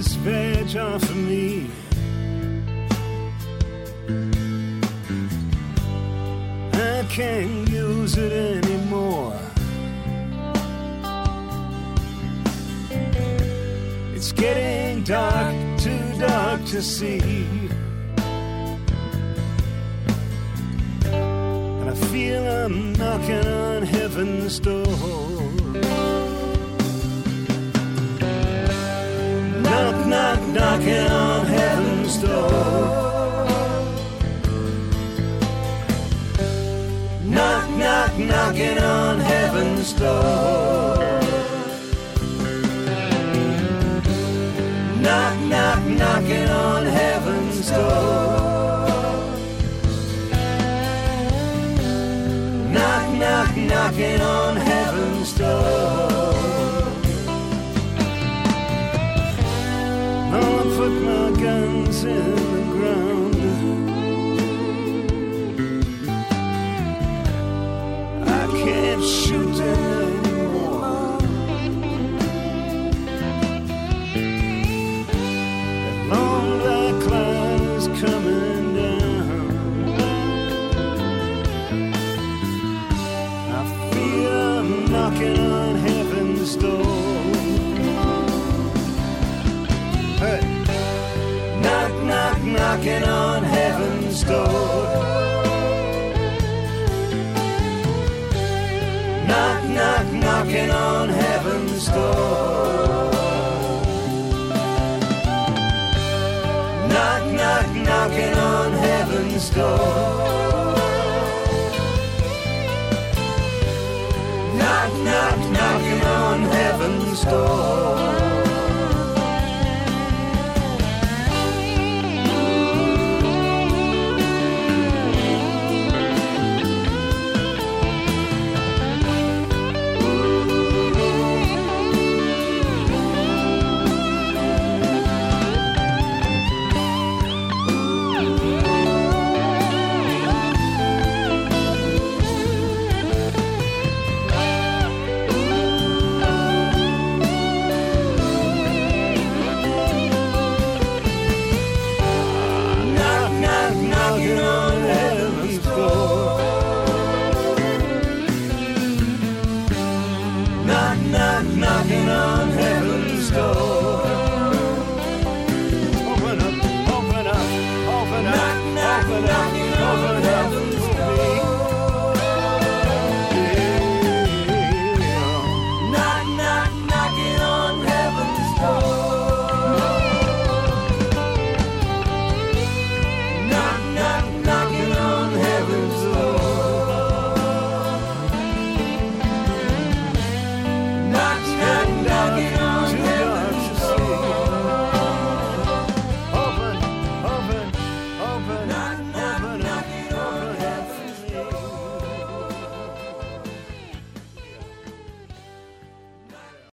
[SPEAKER 19] this veg off of me. I can't use it anymore. It's getting dark, too dark to see. And I feel I'm knocking on heaven's door. Knock, knock, knocking on heaven's door. Knock, knock, knocking on heaven's door. Knock, knock, knocking on heaven's door. Knock, knock, knocking on heaven's door. I'll put my guns in the ground. I can't shoot them anymore. That long black cloud is coming down. I feel I'm knocking on heaven's door. Hey. Knock, knock, knocking on heaven's door. Knock, knock, knocking on heaven's door. Knock, knock, knocking on heaven's door. Knock, knock, knocking on heaven's door. Knocking on heaven's door. Open up, open up, open up, knock, knock, open up.